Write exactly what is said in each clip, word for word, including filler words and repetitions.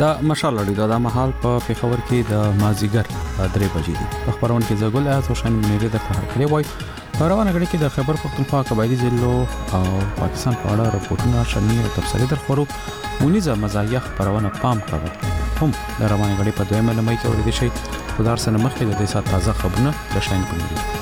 دا مشال لري دا مهال په پیښور کې د مازیګر درې بجې دي. په خبرونه کې زګل از وشن مېره د خبر کړي وای روانه غړي کې د خبر پختونخوا قبایلی ضلعو او پاکستان په اړه راپورټونه شنی او تفصیلي درخورو مونیزه مزایخ پرونه پام کړو. هم د روانه غړي په دویمه لمای کې ورېدي شي خدار سره مخکې د دې سات تازه خبرونه د شاین کړي.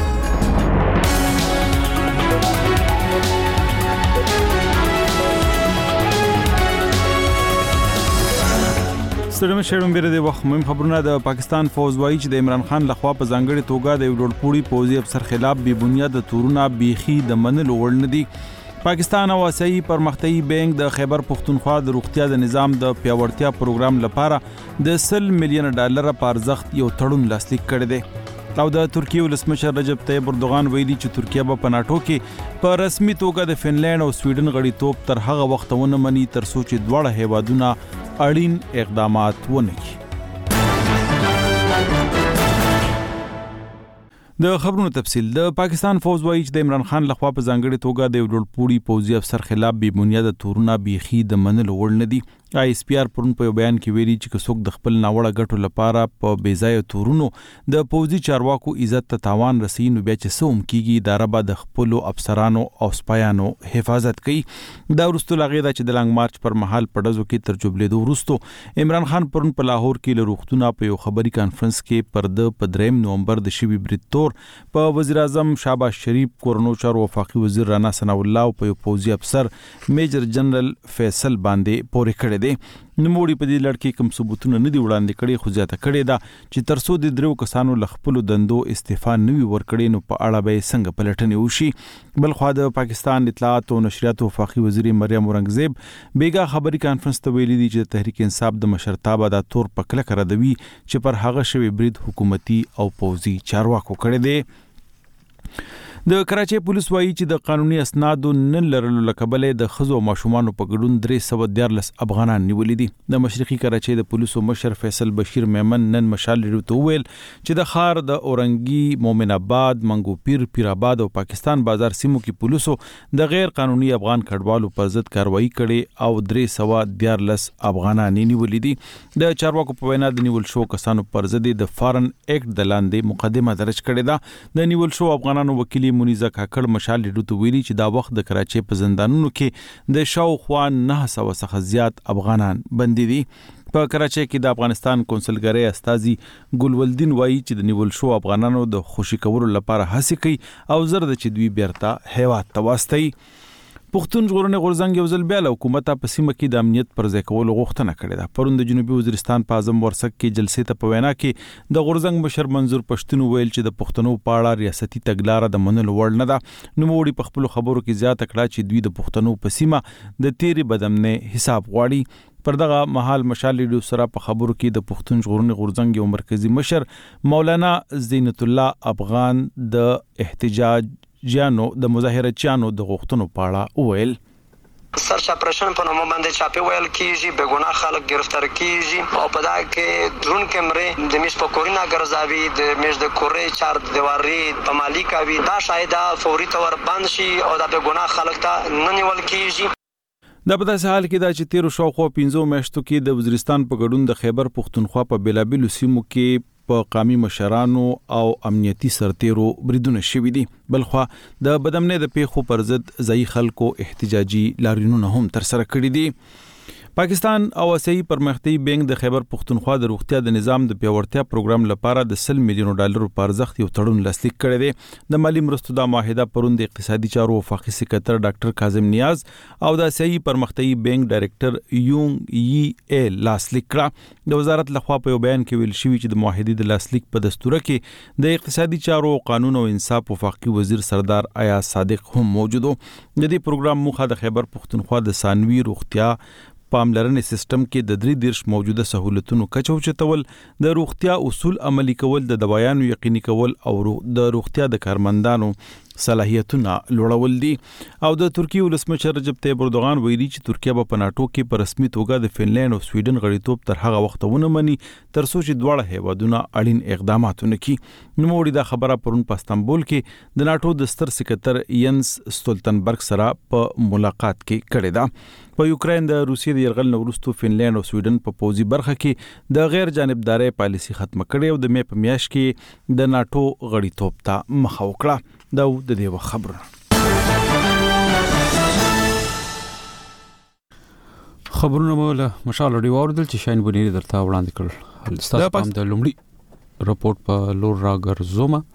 سره مشرم بیره د وخت مهم خبرونه د پاکستان فوج وایي چې د عمران خان لخوا په ځانګړي توګه د یو ډول پوړي افسر خلاف بی بنیاد تورونه بیخي د منلو وړ نه دي. پاکستان او آسیایي پرمختیایي بانک د خیبر پختونخوا د روغتیا د نظام د پیاوړتیا پروګرام لپاره د سل میلیون ډالر په ارزښت یو تړون لاسلیک کړی دی. او د ترکیه ولسمشر رجب طیب اردوغان ویلي چې ترکیه به په ناتو کې په رسمي توګه د فنلند او سویډن غړیتوب تر هغه وخت ونه مني تر څو چې دواړه هیوادونه اړین اقدامات ونه کړي. د خبرونو تفصیل د پاکستان فوج وایي چې د عمران خان لخوا په ځانګړي توګه د یو ډول پوړي پوځي افسر خلاف بی بنیاد تورونه بیخي د منلو وړ نه دي. آی اس پی آر پرون په بیان کې ویلي چې څوک د خپل ناوړه ګټو لپاره په بیځای تورونو د پوځي چارواکو عزت ته تاوان رسي نو بیا چې سوم کیږي د ربا د خپل افسرانو او سپایانو حفاظت کوي. دا ورستو لغې دا چې د لانګ مارچ پر مهال پړزو کې تر جوبلیدو ورستو عمران خان پرون په لاهور کې له روغتونه په یو خبري کانفرنس کې پر د پدریم نومبر د شوی بریتور په وزیر اعظم شهباز شریف کورونو چارو وفاقي وزیر رانا ثنا الله او په پوځي افسر میجر جنرال فیصل باندې پورې کړی دی. نموړي په دې لړ کې کوم ثبوتونه نه دی وړاندې کړي خو زیاته کړي دا چې ترسو د درو کسانو لخپلو دندو استعفا نوي ورکړي نو په اړه به څنګه پلټنې وشي. بل خو د پاکستان اطلاعات او نشریات وفاقي وزیر مریم اورنګزیب بیګا خبري کانفرنس ته ویلي دي چې تحریک انصاف د مشرتابه د تور پکله کړه دوی چې پر هغه شوی برید حکومتي او پوځي چارواکو کړی دی. د کراچۍ پولیس وایي چې د قانوني اسنادو نن لرلو لکبلې د خزو ماشومان په ګډون درې سوه دیارلس افغانان نیولې دي. د مشرقي کراچۍ د پولیسو مشر فیصل بشیر میمن نن مشال لري ته ویل چې د خار د اورنګي مومن آباد منګو پیر پیر آباد او پاکستان بازار سیمو کې پولیسو د غیر قانوني افغان کډوالو پر ضد کاروایی کړي او درې سوه دیارلس افغانان نیولې دي. د چارواکو په وینا د نیول شو کسانو پر ضد د فارن اکټ د لاندې مقدمه درج کړې ده. د نیول شو افغانانو وکیل منیزه کاکړ مشال لري ویلي چې دا وخت د کراچۍ په زندانونو کې د شاوخوا نه سوه څخه زیات افغانان بندي دي. په کراچۍ کې د افغانستان کونسلګرۍ استازي ګلولدین وایي چې د نیول شو افغانانو د خوشي کولو لپاره هڅه کوي او زر د چې دوی بیرته هیواد ته واستوي. پښتون ژغورنې غورځنګ یو ځل بیا له حکومت په سیمه کې د امنیت پر ځای کولو غوښتنه کړې ده. پرون د جنوبي وزیرستان په اعظم ورسک کې جلسې ته په وینا کې د غورځنګ مشر منظور پښتون ویل چې د پښتنو په اړه ریاستي تګلاره د منلو وړ نه ده. نوموړي په خپل خبرو کې زیاته کړه چې دوی د پښتنو په سیمه د تیرې بدمنې حساب غواړي. پر دغه مهال مشال لري سره په خبرو کې د پښتون ژغورنې غورځنګ یو مرکزی مشر مولانا زینت الله افغان د احتجاج جانو د مظاهره چانو د غوښتنو پاړه ویل سرچ اپریشن په نوم باندې چاپی ویل کیږي به ګناه خلک گرفتار کیږي او په دا کې درون کیمرې د میش په کورینا ګرځاوي د میش د کورې چار دیواري په مالیکا وی دا شاید فوري تور بند شي او دا به ګناه خلک ته نه نیول کیږي. دا په داسې حال کې دا چې تیرو شاوخوا پنځو میاشتو کې د وزیرستان په ګډون د خیبر پختونخوا په بیلابیلو سیمو کې په قامي مشرانو او امنیتي سرتیرو بریدونه شوي دي. بلخوا د بدمنې د پیښو پر ضد ځایي خلکو احتجاجي لاریونونه هم ترسره کړي دي. پاکستان او آسیایي پرمختیایي بانک د خیبر پختونخوا د روغتیا د نظام د پیاوړتیا پروګرام لپاره د سل میلیون ډالر په ارزښت یو تړون لاسلیک کړی دی. د مالی مرستو د معاهده پرون د اقتصادي چارو وفاقي سکرټر ډاکټر کاظم نیاز او د آسیایي پرمختیایي بانک ډایریکټر یونګ یی ای لاسلیک کړه. د وزارت لخوا په بیان کې ویل شوی چې د معاهدې د لاسلیک په دستور کې د اقتصادي چارو قانون او انصاف وفاقي وزیر سردار ایاز صادق هم موجود و. د دې پروګرام موخه د خیبر پختونخوا د ثانوي روغتیا پاملرنې سیستم کې د درې دیرش موجوده سہولتونو کچه اوچتول، د روغتیا اصول عملی کول، د دوايانو یقیني کول او د روغتیا د کارمندانو صلاحیتونه لوړول دي. او د ترکیه ولسمشر رجب طیب اردوغان ویلي چې ترکیه به په ناتو کې په رسمي توګه د فنلند او سویډن غړیتوب تر هغه وخت ونه مني تر څو چې دواړه هیوادونه اړین اقدامات ونکړي. نوموړي دا خبره پرون په استانبول کې د ناتو د ستر سکرټر ینس ستولتنبرګ سره په ملاقات کې کړې ده. په یوکرين د روسیې د یرغل نه وروسته فنلند او سویډن په پوځي برخه کې د غیر جانبداري پالیسي ختم کړې او د مې په میاشت کې د ناتو غړیتوب ته مخه وکړه. دا د دې خبره. خبرونه مولا مشال ډیو اوردل چې شاین بنيري درته وړاندې کړل. ستاسو په د لومړي رپورت په لور راګرځوم.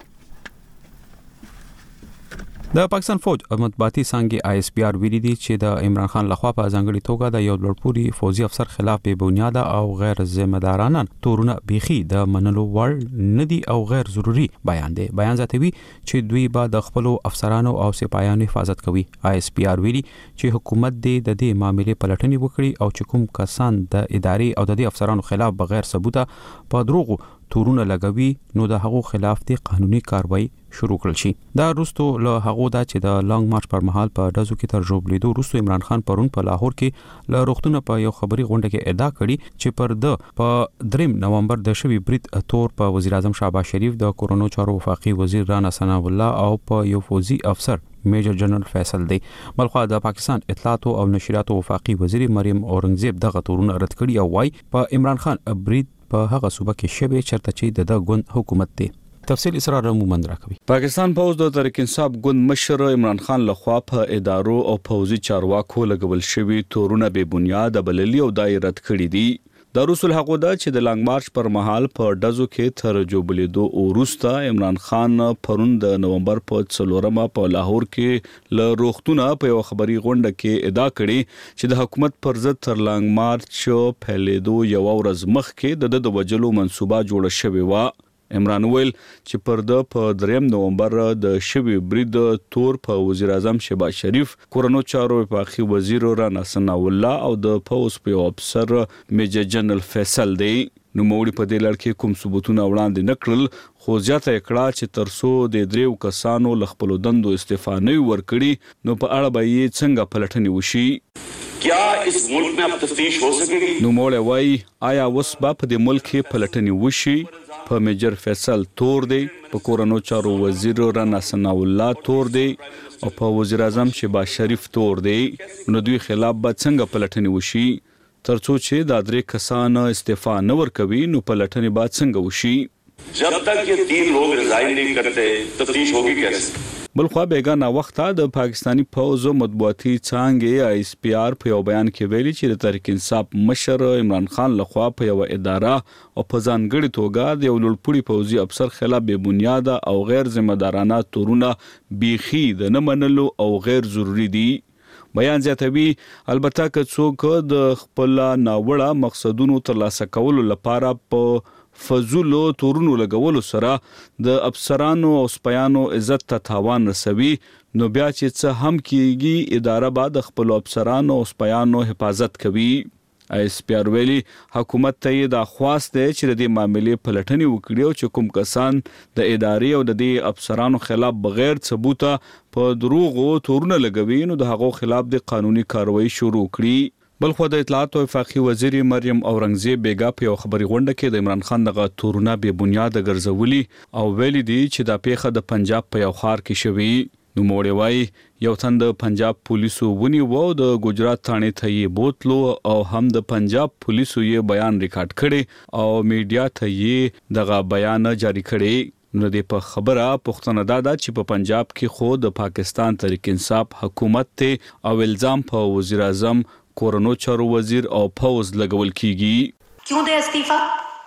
د پاکستان فوج مطبوعاتي څنګه آی اس پی آر ویلي دي چې د عمران خان لخوا په ځانګړي توګه د یو لوړپوړي فوجي افسر خلاف بې بنیاده او غیر ذمہ دارانه تورونه بيخي د منلو وړ ندي او غیر ضروري بیان دي. بیان ځاتوي چې دوی به د خپل افسرانو او سپایانو حفاظت کوي. آی اس پی آر ویلي چې حکومت دې د دې معاملې پلټنې وکړي او چې کوم کسان د ادارې او د دې افسرانو خلاف بغیر ثبوت په دروغو تورونه لګوي نو د هغو خلاف د قانوني کاروایی شروع کړل شي. دا وروسته له هغه دا چې د لانګ مارچ پر مهال په دزو کې تر جوړېدو وروسته عمران خان پرون په لاهور کې له روغتونه په یو خبري غونډه کې ادعا کړې چې پر د په دریم نومبر د شوی برید تور په وزیر اعظم شهباز شریف د کورونو چارو وفاقي وزیر رانا ثنا الله او په یو فوجي افسر میجر جنرال فیصل دی. بلخو د پاکستان اطلاعات او نشریات وفاقي وزیر مریم اورنګزیب دغه تورونه رد کړي او وايي په عمران خان برید په هغه صوبه کې شوی چرته چې د ګوند حکومت دی. تفصیل اسرار مومند راکوي. پاکستان فوج د تحریک انصاف ګوند مشر عمران خان لخوا په ادارو او فوجي چارواکو لګول شوی تورونه به بنیاد بللی او دایره کړی دي. د رسول حقوقه چې د لانګ مارچ پر مهال په دزو کې تر جوبلیدو اوروستا عمران خان پرون د نومبر په څلورمه په لاهور کې ل روختونه په یو خبري غونډه کې ادعا کړې چې د حکومت پر ضد تر لانګ مارچ پهلیدو یو ورځ مخکې د د وجلو منصوبه جوړه شوې و. عمران ویل چې پر د په دریم نومبر د شوی برید تور په وزیر اعظم شهباز شریف کورونو چارو وفاقي وزیر رانا ثنا الله او د فوج په افسر میجر جنرال فیصل دی. نو موړي په دې لړ کې کوم ثبوتونه وړاندې نکړل خو ځاته کړه چې ترسو د دریو کسانو لخپلو دندو استعفا نه ورکړي نو په اړه به یې څنګه پلټنې وشي. کیا اس ملک میں اب تفتیش ہو سکے گی؟ نو موړي وای آیا اوس به په دې ملک کې پلټنې وشي؟ په میجر فیصل تور دی، په کورونو چارو وزیر رانا ثنا الله تور دی او په وزیر اعظم شهباز شریف تور دی. نو دوی خلاف به څنګه پلټنې وشي؟ ترڅو چې د درې کسان استعفا نه ورکوي نو پلټنې به څنګه وشي؟ جب تک یہ تین لوگ ریزائن نہیں کرتے تفتیش ہوگی کیسے؟ بلخوا بیگانه وخته د پاکستانی فوج مطبوعاتي څنګه آی اس پی آر په یو بیان کې ویلي چې د تحریک انصاف مشر عمران خان لخوا په یو اداره او په ځانګړي توګه د یو لوړپوړي فوجي افسر خلاف بې بنیاده او غیر ذمہ دارانه تورونه بيخي د نه منلو او غیر ضروري دي. بیان زیاتوي البته که څوک د خپل ناوړه مقصدونو ترلاسه کولو لپاره په فزولو تورونو لګولو سره د افسرانو او سپایانو عزت ته تاوان رسوي نو بیا چې څه هم کیږي اداره به د خپل افسرانو او سپایانو حفاظت کوي. آی اس پی آر ویلي حکومت ته دا خواست دی چې د دې معاملې پلټنې وکړي او چې کوم کسان د ادارې او د دې افسرانو خلاف بغیر ثبوت په دروغو تورونه لګوي نو د هغو خلاف د قانوني کاروایی شروع کړي. بلخو د اطلاعات او وفاقي وزیر مریم اورنګزیب بیګا په یو خبري غونډه کې د عمران خان دغه تورونه به بنیاد ګرځولي او ویلي دي چې دا پیښه د پنجاب په یو خار کې شوی. نو موړي وای یو تند پنجاب پولیسو ونی وو د ګجرات ثانه ته یې بوتلو او هم د پنجاب پولیسو یې بیان ریکارډ کړي او میډیا ته یې دغه بیان جاری کړي. نو د په خبره پښتنه دادا چې په پنجاب کې خو د پاکستان تحریک انصاف حکومت ته او الزام په وزیر اعظم کورونو چارو وزیر او فوز لګول کیږي. کیوں دے استعفا؟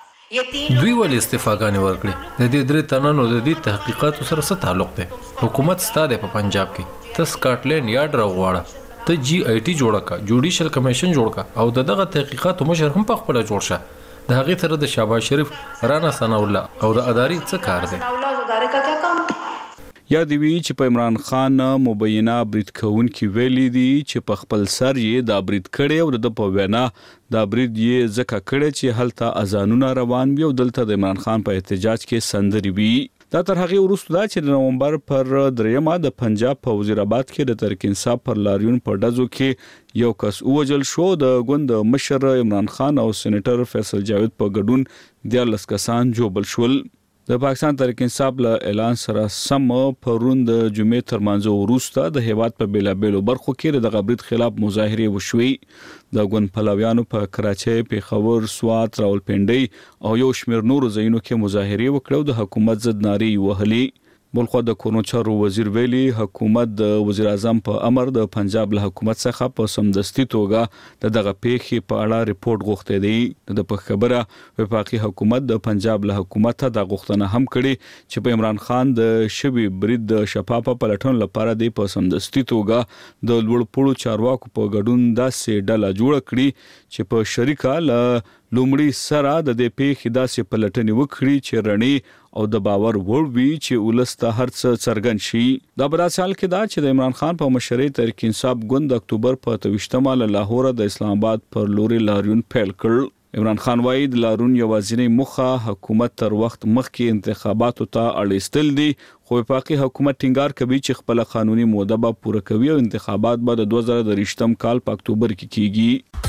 دوی ول استعفاګانې ورکړي. د دې درې تنانو د دې تحقیقات سره څه تعلق دی؟ حکومت ستاده په پنجاب کې ته سکاټلند یارډ راغواړه ته جی آی ټی جوړه کا جوډیشل کمیشن جوړ کا او دغه تحقیقات مشر هم په خپل جوړ شه. د هغه سره د شهباز شریف رانا ثنا الله او د اداري څه کار دی؟ ادارے کا کیا کام؟ یا دی وی چې په عمران خان مبینه برید کون کې ویلي دي چې په خپل سر یې دا برید کړي او د په وینا دا برید یې ځکه کړي چې هلته اذانونه روان وي او دلته د عمران خان په احتجاج کې سندري وي. دا تر هغه وروسته دا چې د نومبر پر دریمه د پنجاب په وزیرآباد کې د تحریک انصاف پر لاریون په ډزو کې یو کس ووجل شو. د ګوند مشر عمران خان او سېنیټر فیصل جاوید په ګډون دیارلس کسان جوبل شول. د پاکستان تحریک انصاف له اعلان سره سم پرون د جمعې تر منځ وروسته د هیواد په بیلابیلو برخو کې د غبرګ خلاف مظاهره وشوې. د ګوند پلویانو په کراچۍ، پیښور، سوات، راولپنډۍ او یو شمېر نورو ځایونو کې مظاهره وکړو. د حکومت ضد نارې وهلې. بلخو د کورونو چارو وزیر ویلي حکومت د وزیر اعظم په امر د پنجاب له حکومت څخه په سمدستي توګه د دغه پیښې په اړه ریپورت غوښته دی. د په خبره وفاقي حکومت د پنجاب له حکومت د غوښتنه هم کړي چې په عمران خان د شوی برید د شفافه پلټون لپاره د په سمدستي توګه د لوړ پوړو چارواکو په ګډون داسې ډله جوړ کړي چې په شریکه له لومړی سره د دې پیښې داسې پلټنې وکړي چې رڼې او د باور وړ وي چې ولسته هر څه څرګند شي. دا براسال کې دا چې د عمران خان په مشرۍ تحریک انصاف ګوند د اکتوبر په تویشتمه له لاهور د اسلام آباد پر لوري لاریون پیل کړ. عمران خان وايي د لارون یوازینی مخه حکومت تر وخت مخکې انتخاباتو ته اړیستل دي، خو وفاقي حکومت ټینګار کوي چې خپل قانوني موده به پوره کوي او انتخابات به د دوه زره درویشتم کال په اکتوبر کې کیږي.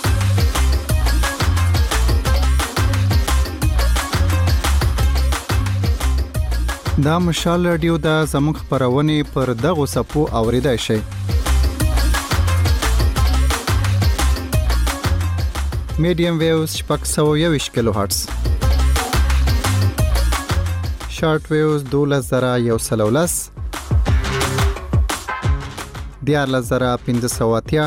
دا مشال رادیو دا زموږ خبرونه پر دغه صفو اوریدای شي. میډیم ویوز شپږ سوه یوویشت کیلو هرتز، شارټ ویوز دولس زره یو سل او لس، دیارلس زره پنځه سوه اتیا،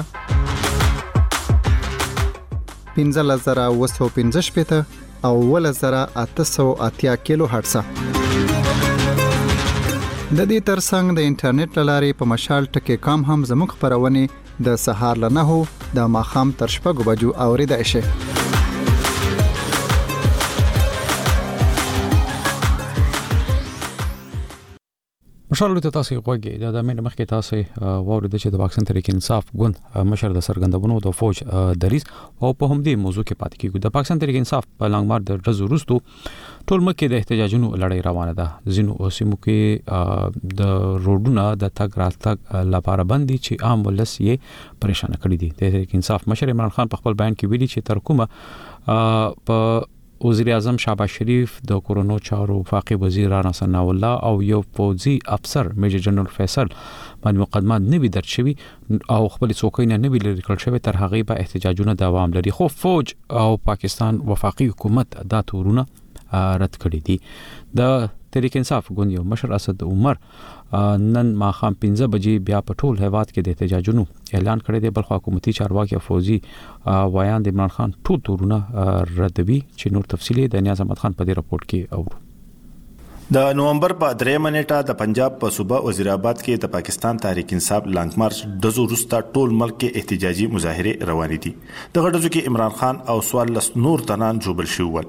پنځلس زره اووه سوه پنځه شپېته او اوولس زره اته سوه اتیا کیلو هرتز. د دې ترڅنګ د انټرنیټ لارې په مشال ټکی کام هم زموږ خبرونه د سهار له نهو د ماښام تر شپږو بجو اوریدای شي. مشال ته تاسو غوږی دا د مینه مخکې تاسو وورید چې د پاکستان تحریک انصاف ګوند مشر د سرګندونو د فوج دریس او په همدې موضوع کې پاتې کیږي. د پاکستان تحریک انصاف په لنګمار د ډزو وروسته ټول مکه د احتجاجونو لړۍ روانه ده. ځینو سیمو کې د روډونو د تګ راتګ لپاره بندي چې عام ولس یې پریشان کړي دي. د تحریک انصاف مشر عمران خان په خپل بیان کې ویلي چې تر کومه په وزیر اعظم شهباز شریف د کورونو چارو وفاقي وزیر رانا ثنا الله او یو فوجي افسر میجر جنرال فیصل باندې مقدمات نه وي درج شوی او خپل څوکۍ نه وی لري کړل شوی، تر هغه به احتجاجونه دوام لري. خو فوج او پاکستان وفاقي حکومت دا تورونه رد کړی دي. د تحریک انصاف ګوند یو مشر اسد عمر نن ماښام پنځه بجې بیا په ټول هیواد کې د احتجاجونو اعلان کړی دی. بلخو حکومتي چارواکي فوجي وایان د عمران خان ټول تورونه ردوي چې نور تفصیلی د نیاز احمد خان په دې راپورټ کې اورو. د نومبر په دریمه نیټه د پنجاب په صوبه وزیرآباد کې د پاکستان تحریک انصاف لانګ مارچ د زورستا ټول ملک کې احتجاجي مظاهره روانې دي. د غټو کې عمران خان او سوالس نور تنان جوبل شول.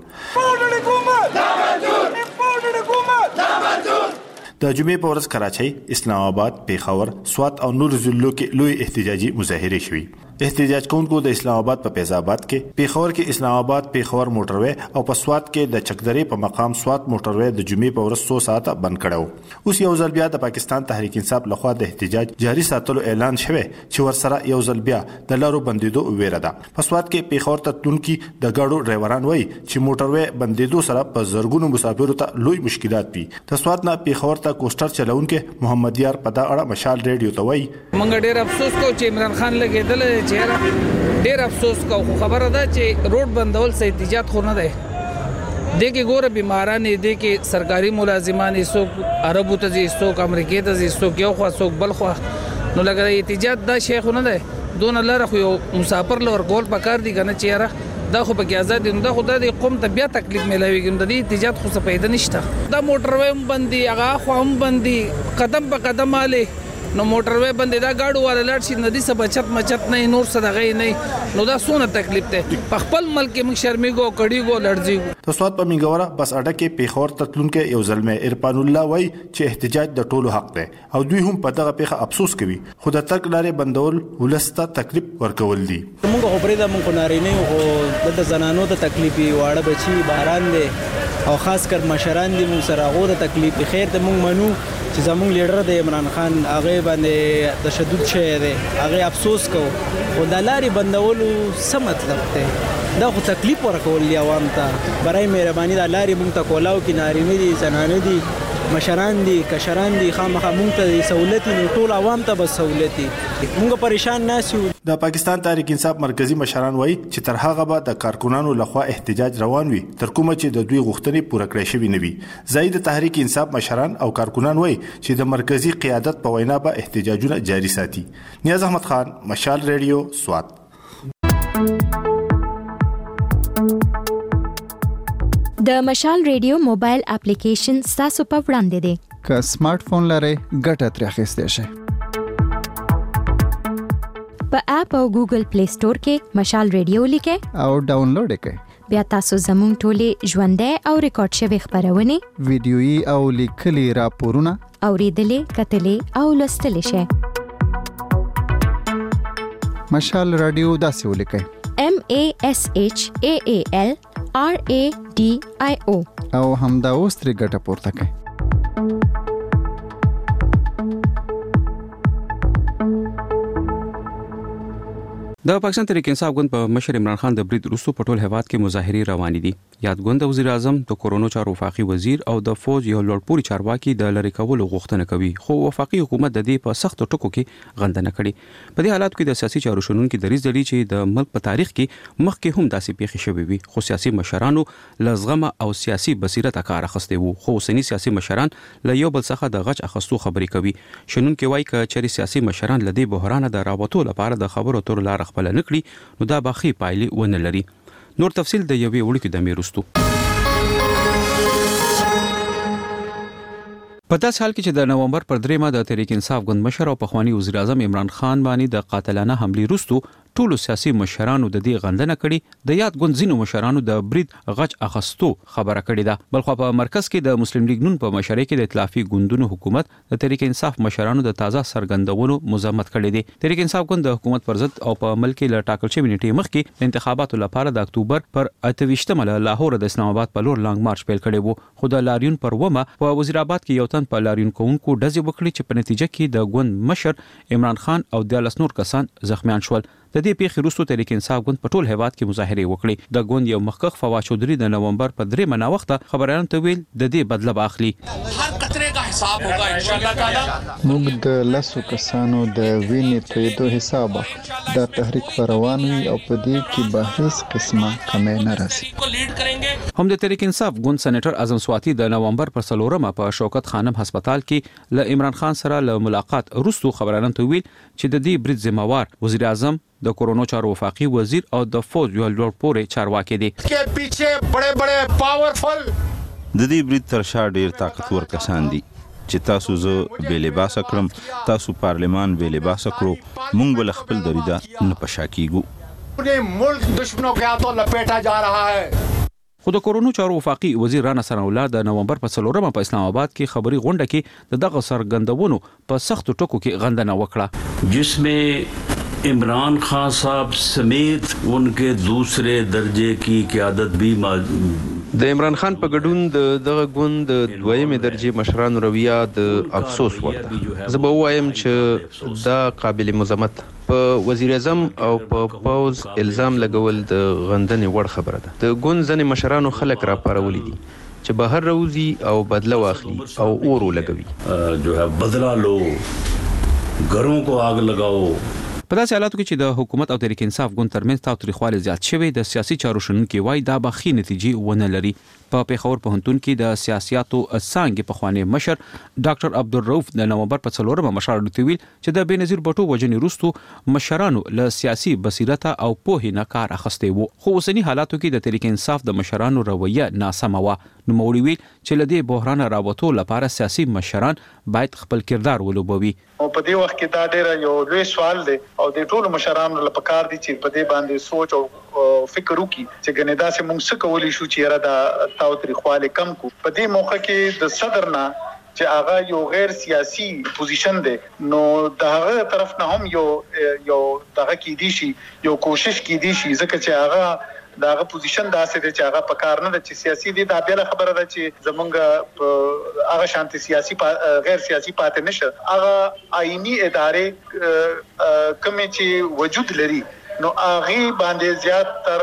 د جمعې په ورځ کراچۍ، اسلام آباد، پیښور، سوات او نور ضلعو کې لوی احتجاجي مظاهره شوې. احتجاج کوونکو د اسلام آباد په فیض آباد کې، پیښور کې اسلام آباد پیښور موټروي او په سوات کې د چکدرې په مقام سوات موټروي د جمعې په ورځ څو ساعته بند کړو. اوس یو ځل بیا د پاکستان تحریک انصاف لخوا د احتجاج جاري ساتلو اعلان شوی چې ورسره یو ځل بیا د لارو بندیدو ویره ده. په سوات کې پیښور ته تلونکي د ګاډو ډرایوران وایي چې موټروي بندیدو سره په زرګونو مسافرو ته لوی مشکلات دي. د سوات نه پیښور ته کوسټر چلونکي محمد یار په دا اړه مشال ریډیو ته وایي مونږ ډېر افسوس کوو چې عمران خان لګیدل چې ډېر افسوس کوو، خو خبره ده چې روډ بندول سه احتجاج خو نه دی. دې کې ګوره بیماران دې کې سرکاري ملازمان څوک عربو ته ځي، څوک امریکا ته ځي، څوک یو خوا څوک بل خوا، نو لګا احتجاج دا شی خو نه دی. دون لاره خو یو مسافر لور ګول پکار دي کنه چې یاره دا خو پکې آزاد دي، دا خو د قوم ته بیا تکلیف ملويږي. د دې احتجاج خو څه پیدا نشته. دا موټر ویم بندي، هغه خو هم بندي، قدم په قدم आले نو موټر وې بندې دا گاډو والا لاړ شي ندي سب بچت مچت نه نور صدغه نه، نو دا سونه تکلیف ته په خپل ملک کې موږ شرمېګو کړيګو لړځيګو. د سواد په منګوره بس اډه کې پیښور تتلون کې یو ظلم ارفان الله وای چې احتجاج د ټولو حق دی او دوی هم په دغه پیښه افسوس کوي، خو د تک لارې بندول ولسته تکلیف ورکول دي. موږ خبرې د موږ نارینه او د زنانو د تکلیفي واړه بچي باران دي او خاص کر مشران دي موږ سره غوړه تکلیف خیر ته موږ منو چې زموږ لیډر د عمران خان هغه باندې تشدد شوی دی هغه افسوس کو او د لارې بندولو څه مطلب دی دا خو تکلیف ورکول دی عوام ته برای مهرباني د لارې موږ ته کولاو کې نارینه دي زنانه دي مشران دي کشران دي خامخا موږ ته سہولت نه ټول عوام ته بس سہولت دي موږ پریشان ناسو. د پاکستان تحریک انصاف مرکزی مشران وایي چې تر هغه به د کارکونانو لخوا احتجاج روان وي تر کومه چې د دوی غوښتنې پوره کړې شوي نه وي. زاید تحریک انصاف مشران او کارکونان وایي چې د مرکزی قیادت په وینا به احتجاجونه جاری ساتي. نیاز احمد خان، مشال ریډیو، سوات. د مشال ریډیو موبایل اپلیکیشن تاسو په وړاندې دی. که سمارټ فون لرئ ګټه ترې اخیستی شئ. په اپ او ګوګل پلی سٹور کې مشال ریډیو لیکئ او ډاونلوډ یې کړئ. بیا تاسو زموږ ټولې ژوندۍ او ریکارډ شوي خبرونه، ویډیويي او لیکلي راپورونه اوریدلې، کتلې او لوستلې شئ. مشال رادیو داسې ولیکئ: M A S H A A L R A D I O او همدا اوس ترې ګټه پورته کړئ. د پاکستان تحریک انصاف ګوند په مشر عمران خان د برید وروسته په ټول هیواد کې مظاهرې روانې دي. یادګوند د وزیر اعظم د کورونو چارو وفاقي وزیر او د فوج یو لوړپوړي چارواکي د لری کولو غوښتنه کوي، خو وفاقي حکومت د دې په سخت ټکو کې غندنه کړې. په دې حالات کې د سیاسي چارو شنونکو دریځ لري چې د ملک په تاریخ کې مخکې هم داسې پیښې شوې وي، خو سیاسي مشرانو لزغمه او سیاسي بصیرت کار اخسته وو، خو اوسنی سیاسي مشران له یو بل څخه د غچ اخستو خبرې کوي. شنونکو وايي چې چېرې سیاسي مشران لدی بحران د راوټو لپاره د خبرو تر لار خپل نکړي نو دا باخي پایلې ونه لري. نور تفصيل د یوې وړکې د میرستو. په داس حال کې چې د نومبر پر دریمه د تحریک انصاف ګوند مشر او پخوانی وزیر اعظم عمران خان باندې د قاتلانه حمله وروسته ټولو سیاسي مشرانو د دې غندنه کړي، د یاد ګوند ځینو مشرانو د برید غچ اخستو خبره کړې ده. بلخو په مرکز کې د مسلم لیگ نون په مشرۍ کې د ائتلافي ګوندونو حکومت د تحریک انصاف مشرانو د تازه سرګندونو مذمت کړې دي. تحریک انصاف ګوند د حکومت پر ضد او په ملک کې ل ټاکل شوی نیټه مخکې د انتخاباتو لپاره د اکتوبر پر اته ویشتمه له لاهور د اسلام آباد په لور لانګ مارچ پیل کړی وو، خو د لاریون پر ومه په وزیر آباد کې یو تن په لاریون کوونکو ډزې وکړي چې په نتیجه کې د ګوند مشر عمران خان او دیالس نور کسان زخمیان شول. د دې پیښې وروسته تحریک انصاف ګوند په ټول هیواد کې مظاهرې وکړې. د ګوند یو مخکخ فواد چودھری د نومبر په دریمه نا وخت خبريالانو ته ویل د دې بدله باخلي. هر قطره کا حساب ہوگا ان شاء الله تعالی. موږ د لاسو کسانو د وینې تویدو حساب د تحریک پر روان وي او په دې کې به هیڅ قسمه کمې نه راځي. هم د تحریک انصاف ګوند سېنیټر اعظم سواتی د نومبر پر څلورمه په شوکت خانم هسپتال کې ل عمران خان سره له ملاقات وروسته خبريالانو ته ویل چې د دې برید ذمہ وار وزیر اعظم د کورونو چارو وفاقي وزیر او د فوج یو لوړپوړي چارواکي دي. کې پیچھے بڑے بڑے پاورفل د دې برید تر شا ډیر طاقتور کسان دي چې تاسو زه بې لباس کړم، تاسو پارلمان بې لباس کړو، مونږ بل خپل دریدا نه پشا کیږو. پورے ملک دشمنوں کے ہاتھوں لپیٹا جا رہا ہے. خو د کورونو چارو وفاقي وزیر رانا ثناءالله د نومبر په څلورمه په اسلام آباد کې خبري غونډه کې د دغه سرګندونو په سخت ټکو کې غندنه وکړه، जिसमें इमरान खान साहब समेत उनके दूसरे दर्जे की क़यादत भी د عمران خان په ګډون د دغه ګوند د دویمې درجه مشرانو رویه د افسوس وړ. زه به وایم چې دا قابل مذمت په وزیر اعظم او په پوز الزام لګول د غندنې وړ خبره ده. د ګوند ځنې مشرانو خلک را پارولي دي چې بهر روزي او بدله واخلي او اور ولګوي. جو ہے بدلا لو، घरों को आग लगाओ. په داسې حالاتو کې چې د حکومت او تحریک انصاف ګوند ترمنځ تاوتریخوالی زیات شوی، د سیاسي چارو شنونکي وایي دا به ښې نتیجې ونه لري. په پیښور پوهنتون کې د سیاسياتو څانګې پخوانی مشر ډاکټر عبدالرؤف د نومبر په څلورمه مشال ته ویل چې د بېنظیر بټو وجنې وروسته مشرانو له سیاسي بصیرت او پوهې نه کار اخیستی وو، خو اوسنی حالاتو کې د تحریک انصاف د مشرانو رویه ناسمه وه. نو موري ویل چې له دې بحران راوتو لپاره سیاسي مشران باید خپل کردار ولوبوي. او په دې وخت کې دا ډېر یو لوی سوال دی او د ټولو مشرانو لپاره کار دي چې په دې باندې سوچ او فکر وکړي چې ګنې دا چې موږ څه کولی شو چې را دا تاوتریخوالی کم کو. په دې موخه کې د صدر نه چې هغه یو غیر سیاسي پوزیشن دی، نو د هغه طرف نه هم یو یو دغه کې دي شي، یو کوشش کې دي شي، ځکه چې هغه داغه پوزیشن داسې دی چې هغه په کار نه د سیاسي دي دا بل خبره ده چې زمونږ هغه شانتي سیاسي غیر سیاسي پاتې نشه هغه آئینی ادارې کومې چې وجود لري نو هغه باندې زیات تر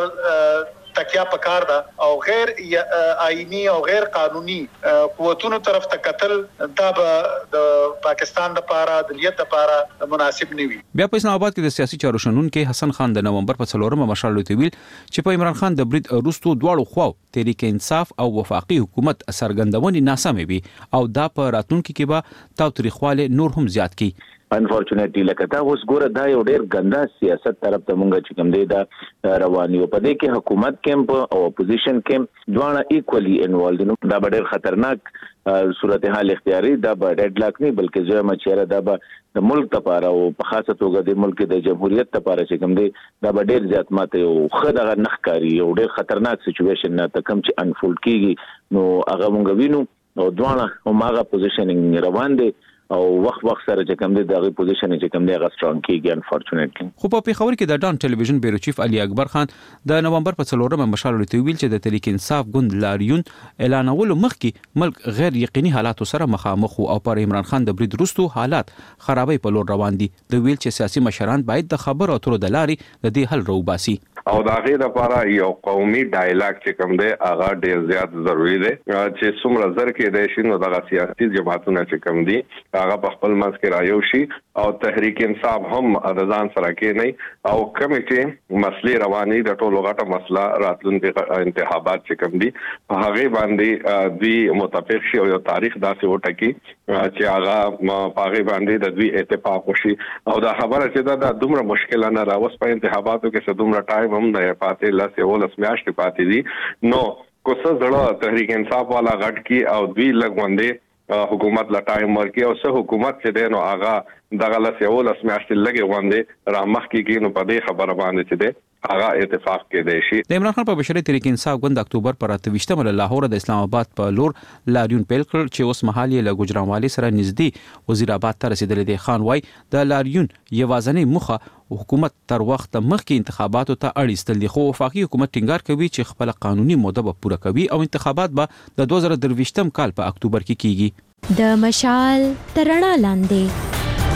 تکیا پکار ده او غیر آئینی او غیر قانوني قوتونو طرف ته قتل دا د پاکستان لپاره د ملت لپاره مناسب نه وي. بیا په اسلام آباد کې د سیاسي چارو شنون کې حسن خان د نومبر په څلورمه مشال لوي ویل چې په عمران خان د برید وروسته دواړو خواو تحریک انصاف او وفاقي حکومت سرګندونې ناسمه وي او دا په راتلونکي کې به تاوتریخواله نور هم زیات کی. انفورچونټلی لکه دا اوس ګوره دا یو ډیر ګنده سیاست طرف ته مونږ چې کوم دی دا رواني او په دې کې حکومت کیمپ او اپوزیشن کیمپ دواړه ایکولی انوالد نو دا ډیر خطرناک صورتحال اختیاري دا به ډیډ لاک نه بلکې زه مچره دا به د ملک لپاره او په خاصه توګه د ملک د جمهوریت لپاره چې کوم دی دا به ډیر زیات ماته او خدغه نخکاری او ډیر خطرناک سچويشن نه ته کوم چې انفولډ کیږي نو هغه مونږ وینو او دواړه او ماغه پوزیشنینګ روان دي او وخت وخت سره چې کوم دی دغه پوزیشن چې کوم دی هغه سترونګ کیږي انفورچونټلی. خو په پیښور کې د ډان ټلویزیون بیرو چیف علي اکبر خان د نومبر په څلورمه مشال لوي ویل چې د تحریک انصاف ګوند لاریون اعلانولو مخکې ملک غیر یقیني حالاتو سره مخامخ او پر عمران خان د برید وروسته حالات خرابې په لور روان دي. د ویل چې سیاسي مشران باید د خبرو اترو د لارې د دې حل روباسي او دا غیر لپاره یو قومي ډایلاګ چې کوم دی هغه ډیر زیات ضروری دی چې څومره زر کې د شینو د سیاسي جماعتونو چې کوم دي هغه په خپل منځ کې رايو شي او تحریک انصاف هم د ځان سره کې نه او کمیټي مسلې رواني د ټولو غټه مسله راتلونکي انتخابات چې کوم دي په هغه باندې دوی متفق شي او یو تاریخ داسې وټکی چې هغه په هغه باندې د دوی اتفاق وشي او دا خبره چې دا دومره مشکل نه راوس په انتخاباتو کې څه دومره ټایم هم نه پاتې لاسه ولس میاشتې پاتې دي نو کوڅه زړه تحریک انصاف والا غټ کی او دوی لګوندې حکومت لا ټایم ورکی او سه حکومت چې دینو آغا دغه لاسه ولس میاشتې لګي وندې رامخ کې نو په دې خبره باندې چې ده هغه اتفاق کې دی شي. د عمران خان په بشري تحریک انصاف ګوند اکتوبر پر اتويشتمه له لاهور د اسلام آباد په لور لاریون پیل کړ چې اوس مهال یې له ګجرانوالي سره نږدې وزیر آباد ته رسیدلی دی. خان وای د لاریون یوازنۍ مخه حکومت تر وخت مخکې انتخاباتو ته اړیستل دي خو وفاقي حکومت ټینګار کوي چې خپل قانوني موده به پوره کوي او انتخابات به د دوه زره درویشتم کال په اکتوبر کې کیږي. د مشال ترڼا لاندې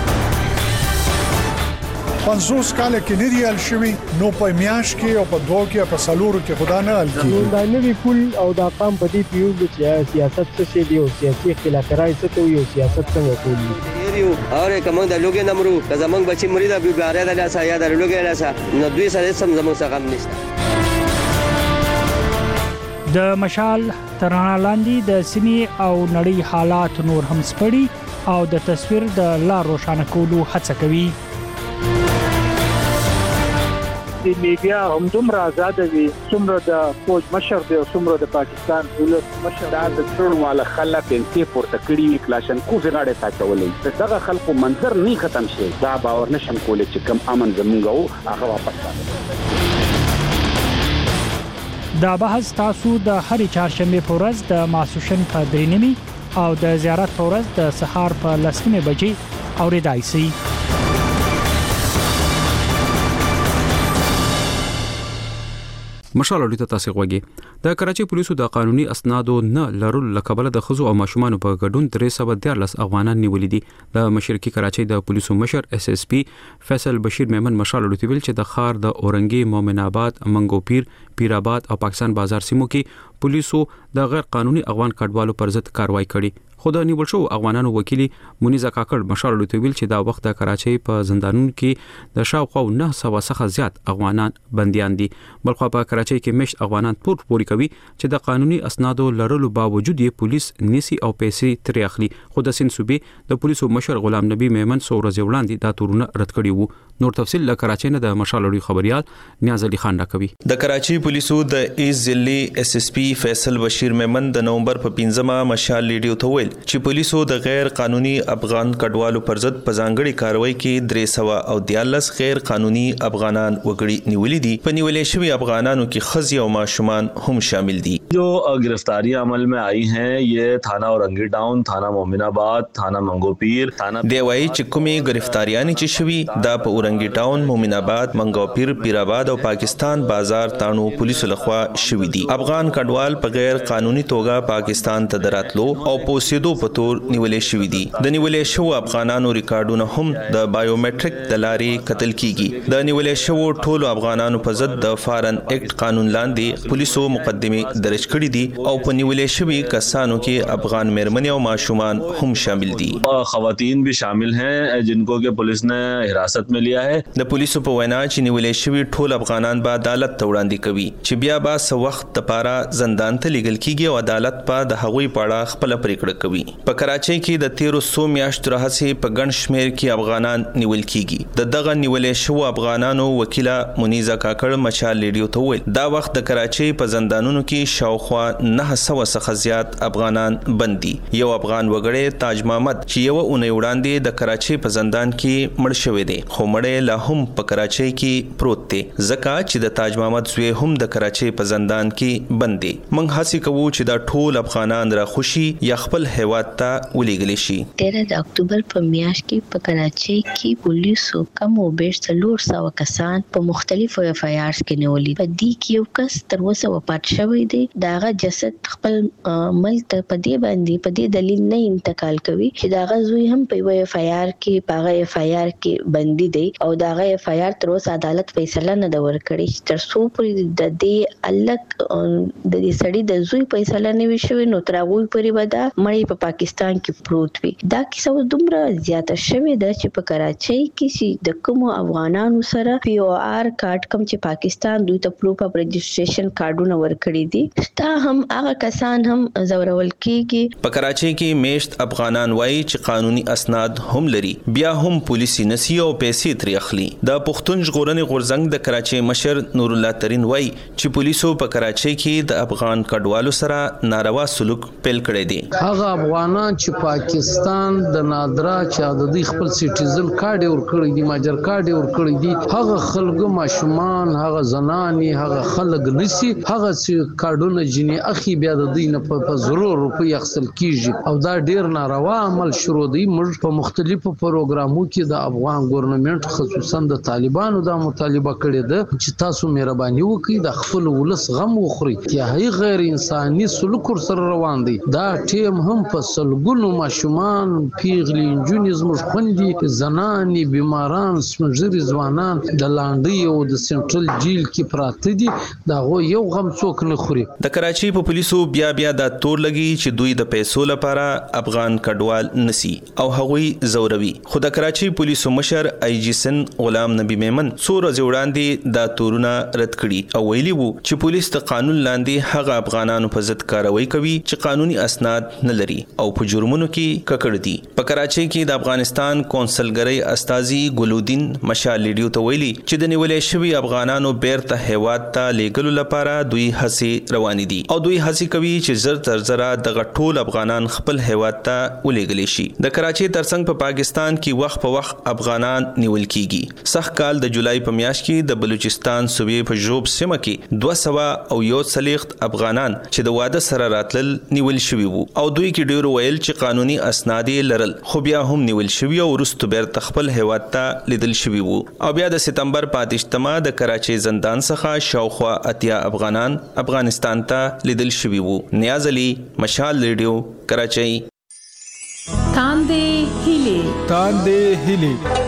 پنځوس کال کې نه دی ال شوی نو په میاش کې او په دوه کې په سالورو کې خدا نه ال کی دا نوی کول او دا قام په دې پیو چې سیاست څه شي دی او سیاسي اختلافات څه ته یو سیاست څنګه کوي یو اور کوم د لوګي نمرو که زمنګ بچی مرید ابي باره د لاسه یا د لوګي لاسه نو دوی سره سم زمنګ څخه غم نشته. د مشال ترڼا لاندې د سیمې او نړۍ حالات نور هم سپړي او د تصویر د لار روښانه کولو هڅه کوي. د میډیا هم دومره آزاد دي څومره د فوج مشر دی او څومره د پاکستان ولس مشر دا د ټول مال خلک انتي پورته کړی کلاشن کو غاړه تا چولې دغه خلکو منظر نه ختم شي دا باور نشم کولای چې کم امن زمونږ او هغه واپس دا بحث تاسو د هرې چهارشنبه په ورځ د ماسوشن په درې نیمه او د زیارت په ورځ د سهار په لسمه بجې اوریدای شئ. مشال لري تاسو غوږی د کراچي پولیسو د قانوني اسنادو نه لرلو لکبل د خزو او ماشومان په ګډون درې سوه دیارلس افغانان نیولې دي. د مشرقي کراچي د پولیسو مشر اس اس پی فیصل بشیر میمن مشال لري ویل چې د خار د اورنګي مومن آباد منګو پیر پیر آباد او پاکستان بازار سیمو کې پولیسو د غیر قانوني افغان کډوالو پر ضد کاروایی کړې. خود نیول شو افغانانو وکیل مونیزه کاکړ مشال لري ویل چې دا وخت د کراچي په زندانونو کې د شاوخوا نه سوه څخه زیات افغانان بنديان دي. بلخو په کراچي کې مشت افغانان پور پوري کوي چې د قانوني اسنادو لرلو باوجود یې پولیس نیسی او پیسې ترې اخلي. خو د سین صوبې د پولیسو مشر غلام نبی میمن سورز وړاندې دا تورونه رد کړي وو. نور تفصیل له کراچي نه د مشال لري خبريال نیاز علي خان راکوي. د کراچي پولیسو د ایز ضلعي اس اس پی فیصل بشیر میمن د نومبر په پنځمه مشال لیډیو ته ویل وویل چې پولیسو د غیر قانوني افغان کډوالو پر ضد په ځانګړي کاروای کې درې سوه او دیارلس غیر قانوني افغانان وګړي نیولې دي. په نیولې شوی افغانانو کې ښځې او ماشومان هم شامل دي. جو गिरफ्तारी अमल में आई हैं ये थाना औरंगी टाउन, थाना मोमिनाबाद, थाना मंगोपीर, थाना دی وایي چې کومې ګرفتاریانې چې شوي دا په اورنګي ټاون، مومناباد، منګوپیر، پیرآباد او پاکستان بازار تانو پولیسو لخوا شوي دي. افغان کډوال په غیر قانوني توګه پاکستان ته دراتلو او پوسیدو په تور نیولې شوي دي. د نیولې شوو افغانانو ریکارډونه هم د بایومټریک د لارې کتل کیږي. د نیولې شوو ټولو افغانانو په ضد د فارن ایکټ قانون لاندې پولیسو مقدمه درج کړي دي او په نیولې شوي کسانو کې افغان مېرمنې او ماشومان هم شامل دي. خواتین بھی شامل ہیں جنکو کہ پولیس نے حراست میں لیا ہے. د پولیسو په وینا چې نیولې شوي ټول افغانان به عدالت ته وړاندې کوي چې بیا به څه وخت لپاره زندان ته لیږل کیږي او عدالت به د هغوی په اړه خپله پریکړه کوي. په کراچۍ کې د تیرو څو میاشتو راهیسې په ګڼ شمېر کې افغانان نیول کیږي. د دغه نیولې شوو افغانانو وکیله منیزه کاکړ مشال ریډیو ته وویل دا وخت د کراچۍ په زندانونو کې شاوخوا نه سوه څخه زیات افغانان بند دي. یو افغان وګړی تاج محمد چې یو اونۍ وړاندې د کراچۍ په زندان کې مړ شوی دی خو مړی لا هم په کراچۍ کې پروت دی ځکه چې د تاج محمد زوی هم د کراچۍ په زندان کې بند دی. موږ هڅې کوو چې دا ټول افغانان راخوشي یا خپل هیواد ته ولېږلی شي. تیرہ د اکتوبر په میاشت کې په کراچۍ کې پولیسو کم او بیش څلور سوه کسان په مختلفو اف آی آرز کې نیولي. په دې کې یو کس تر اوسه وفات شوی دی. د هغه جسد خپل ملک ته په دې باندې په دې دلیل نه انتقال کوي چې د هغه زوی هم په یو اف آی آر کې په هغه اف آی آر کې بندي دی او د هغه اف آی آر تر اوسه عدالت فیصله نه ده ورکړې چې تر څو پورې د دې الګ د دې سړي د زوی فیصله نه وي شوې نو تر هغوی پورې به دا مړی په پاکستان کې پروت وي. دا کیسه اوس دومره زیاته شوې ده چې په کراچۍ کې چې د کومو افغانانو سره پی او آر کارت کوم چې پاکستان دوی ته پروف اف رجسټریشن کارډونه ورکړي دي تا هم هغه کسان هم زورول کیږي. په کراچۍ کې میشت افغانان وایي چې قانوني اسناد هم لري بیا هم پولیسي نسی او پیسې ترې اخلي. د پښتون ژغورنې غورځنګ د کراچۍ مشر نور الله ترین وایي چې پولیسو په کراچۍ کې د افغان کډوالو سره ناروا سلوک پیل کړی دی. هغه افغانان چې پاکستان د نادرا چې د دې خپل سټیزن کارت ورکړی دی ماجر کارت ورکړی دی هغه خلکو ماشومان هغه زنانې هغه خلک نسی هغه چې کارډونه جنې اخی بیا د دې نه په ضرور روپۍ اخیستل کیږي او دا ډیر ناروا عمل شروع دی. موږ په مختلفو پروګرامو کې د افغان ګورنمنت خصوصا د طالبانو دا مطالبه کړې ده چې تاسو مهرباني وکړئ د خپل ولس غم وخورئ. انتهایی غیر انساني سلوک سره روان دی. دا ټیم هم په سلګونو ماشومان پیغلي نجونې زموږ خوندې زنانې بیماران سپینږیري ځوانان د لانډۍ او د سنټرل جیل کې پراته دي د هغوی یو غم څوک نه خوري. د کراچۍ په پولیسو بیا بیا دا تور لګي چې دوی د پیسو لپاره افغان کډوال نسی او هغوی زوروي. خو د کراچۍ پولیسو مشر آی جی سن غلام نبی میمن څو ورځې وړاندې دا تورونه رد کړي او ویلي وو چې پولیس د قانون لاندې هغه افغانانو په ضد کاروي کوي چې قانوني اسناد نه لري او په جرمونو کې ککړ دي. په کراچۍ کې د افغانستان کونسلګرۍ استازي ګلودین مشال ریډیو ته ویلي چې د نیولې شوي افغانانو بیرته هیواد ته لیږلو لپاره دوی هڅې روانې دي او دوی هڅې کوي چې زر تر زره دغه ټول افغانان خپل هیواد ته ولېږلی شي. د کراچۍ ترڅنګ په پاکستان کې وخت په وخت افغانان نیول کیږي. سخت کال د جولای په میاشت کې د بلوچستان صوبې په ژوب سیمه کې دوه سوه او یو څلوېښت افغانان چې د واده سره راتلل نیول شوي وو او دوی کې ډېرو ویل چې قانوني اسناد یې لرل خو بیا هم نیول شوي او وروسته بیرته خپل هیواد ته لیدل شوي وو. او بیا د سپتمبر په اتهشتمه د کراچۍ زندان څخه شاوخوا اتیا افغانان افغانستان ته لیدل شوي وو. نیاز علي، مشال ریډیو، کراچۍ. تاندې هیلې تاندې هیلې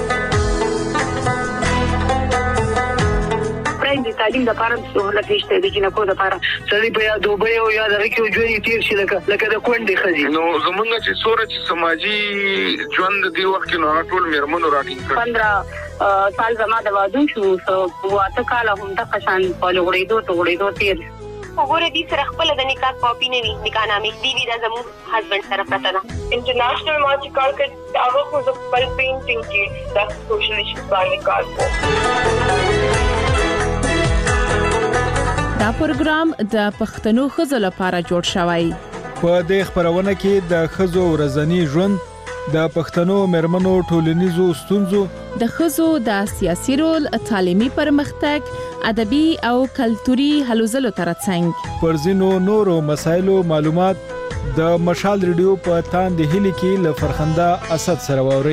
د تعلیم د لپاره سہولت نشته د جنکو د لپاره سړي په یاد دوبه او یاد راکې ژوند تیر شي لکه لکه د کونډې خزي نو زمونږ چې سورج سماجی ژوند دی وخت کې نو ټول میرمنو راټینګ پندرہ سال زما د واده شو واته کال هم د قشان په لوړېدو ته وړېدو تیر وګوره دې سره خپل د نکاح کاپی نه وي نکاح نامې دی وی دا زموږ هسبند سره پته ده. انټرنیشنل مارچ کال کې هغه خو د خپل پینټینګ کې د سوشل ایشوز باندې کار کوي. دا پروګرام د پښتنو ښځو لپاره جوړ شوی. په دې خبرونه کې د ښځو ورځنی ژوند، د پښتنو مېرمنو ټولنیزو ستونزو، د ښځو د سیاسي رول، تعلیمي پرمختګ، ادبي او کلتوري هلو ځلو ترڅنګ پر ځینو نورو مسایلو معلومات د مشال ریډیو په تاندې هلي کې له فرخنده اسد سره واوري.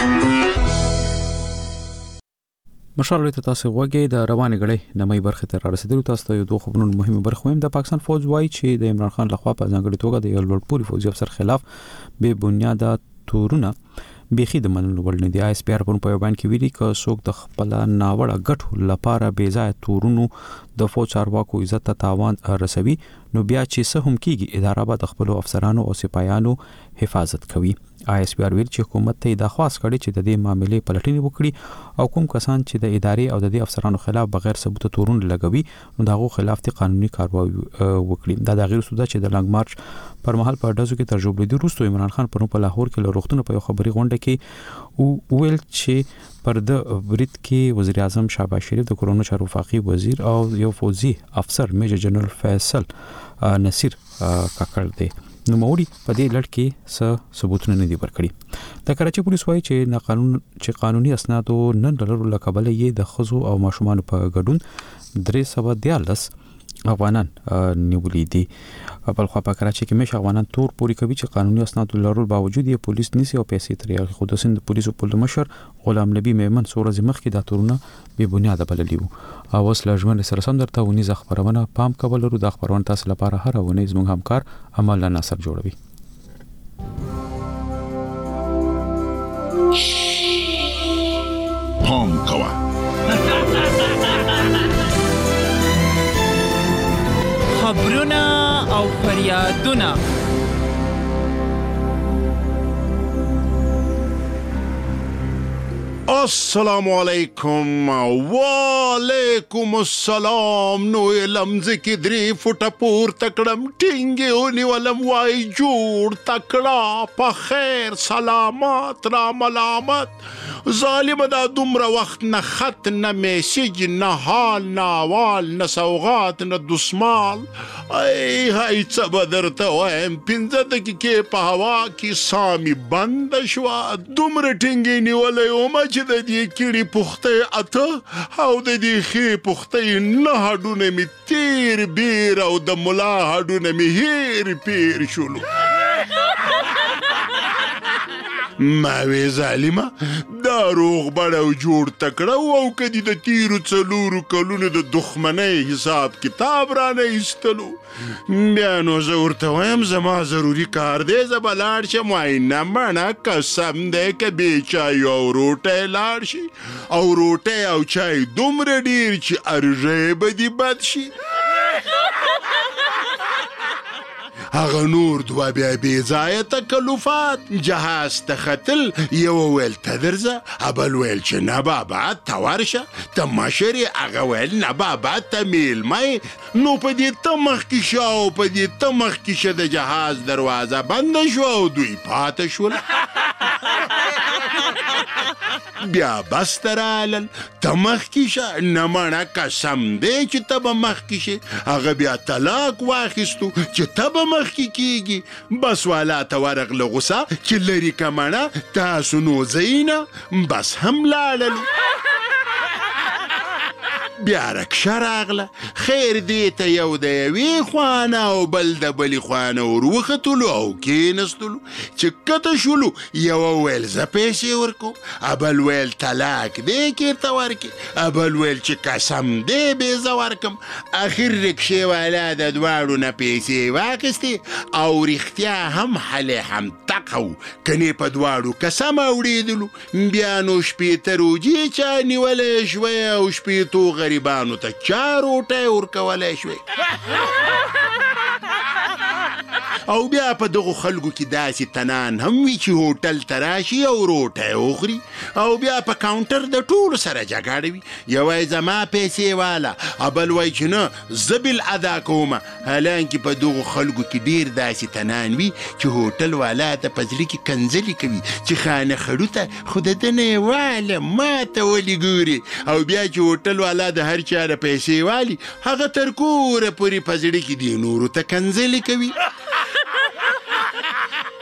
مشال ریډیو تاسو وګورئ د روانې غړې نمای برخه تر رسیدلو تاسو ته یو دوه خبرونه مهمه برخه ویم. د پاکستان فوج وایي چې د عمران خان لخوا په ځانګړي توګه د یو لوړپوړي فوجي افسر خلاف بے بنیاده تورونه بيخي د منلو وړ نه دي. آی اس پی آر په بیان کې ویلي چې څوک د خپل ناوړه ګټو لپاره بې ځای تورونو د فوج چارواکو عزت ته تاوان رسوي، نو بیا چې څه هم کیږي اداره به د خپل افسرانو او سپایانو حفاظت کوي. آی اس پی آر ویل چې حکومت ته دا خواست کړي چې د دې معاملې پلټنې وکړي او کوم کسان چې د ادارې او د دې افسرانو خلاف بغیر ثبوت تورونه لګوي نو دغه خلاف ته قانوني کاروایی وکړي. دا د غیر سوده چې د لانګ مارچ پر مهال په دازو کې ترجمه دي روستو عمران خان په لاهور کې له روختونه په خبري غونډه کې او ویل چې پر د برید کې وزیر اعظم شهباز شریف د کورونو چارو وفاقي وزیر او یو فوجي افسر میجر جنرال فیصل نصیر کاکړ دی. نو موري په دې لړ کې څه ثبوتونه نه دي ورکړي. د کراچي پولیس وایي چې نه قانون چې قانوني اسنادو نن ډالر لکبل یې د خزو او ماشومان په ګډون درې سوه دیارلس افغانان نیولې دي. بل خو په کراچي کې مشه افغانان تور پوری کوي چې قانوني اسنادو لرلو باوجود یې پولیس نیسي او پیسې ترې خو د سند پولیسو په مشر غلام نبی میمن سورز مخ کې د تورونه به بنیاد بللی وو. او وسله ژوند سره سم درته ونی ځ خبرونه پام کول ورو د خبرونه تاسو لپاره هر ونی زموږ همکار عمل ناصر جوړوي. پام کوه خبرونه او فریادونه السلام علیکم وعلیکم السلام. نو لمز کې درې فټه پور تکړم ټینګې ونیولم وای جوړ تکړه په خیر سلامات را ملامت ظالم دا دومره وخت نه خط نه میسیج نه حال نه احوال نه سوغات نه دسمال. ای هاي څه به درته وایم پنځه دقیقې په هوا کې سامي بنده شوه. دومره ټینګې نیولی ومه چې د دې کیړې پختۍ اته او د دې ښې پختۍ نه هډونه مې تیر بیر او د ملا هډونه مې هیر پیر شولو. ما وی ظالمه دا روغ بړه او جوړ تکړه او کدی د تیرو څلورو کلونو د دښمنۍ حساب کتاب رانه ایستلو. بیا نو زه ورته وایم زما ضروري کار دی زه به لاړ شم. وایي نه مړه قسم دی که بې چای او روټی لاړ شي او روټی او چای دومره ډېر چې ارژی به دې بد شي. هغه نور دوه بیا بې ځایه تکلفات جهاز ته ختل. یو ویل ته درځه بل ویل چې نه بابا ته ورشه ته مشر یې هغه ویل نه بابا ته میلمه یې. نو په دې ته مخکې شه او په دې ته مخکې شه د جهاز دروازه بنده شوه او دوی پاته شول. بیا بس ته رالل ته مخکې شه نه مړه قسم دی چې ته به مخکې شې. هغه بیا طلاق واخیستو چې ته به مخکې کیږي. بس والا ته ورغله غوسه چې لري که مړه تاسو نو ځئ نه بس هم لاړلو. بیا رکشه راغله خیر دې ته یو د یوې خوانه او بل د بلې خوانه ور وختلو او کېنستلو. چې کته شولو یوه ویل زه پیسې ورکوم بل ویل طلاق دی کېرته ورکې بل ویل چې قسم دی بې زه ورکم. اخر رکشې والا د دواړو نه پیسې واخیستې او رښتیا هم حلې هم تقه و کنې په دواړو قسم اوړېدلو. بیا نو شپېته روجې چا نیولی شوی او شپېتو غریبانو ته چا روټی ورکولی شوی. او بیا په دغو خلکو کې داسې تنان هم وي چې هوټل ته راشي او روټی وخوري او بیا په کاونټر د ټولو سره جګړه وي. یو وایي زما پیسې والا بل وایي چې نه زه بل ادا کومه. حالانکې په دغو خلکو کې ډېر داسې تنان وي چې هوټل والا ته په زړه کې کنځلې کوي چې خانه خړو ته خو د ده نه یې واله ما ته ولې ګورې. او بیا چې هوټل والا د هر چا د پیسې والي هغه تر کوره پورې په زړه کې دې نورو ته کنځلې کوي.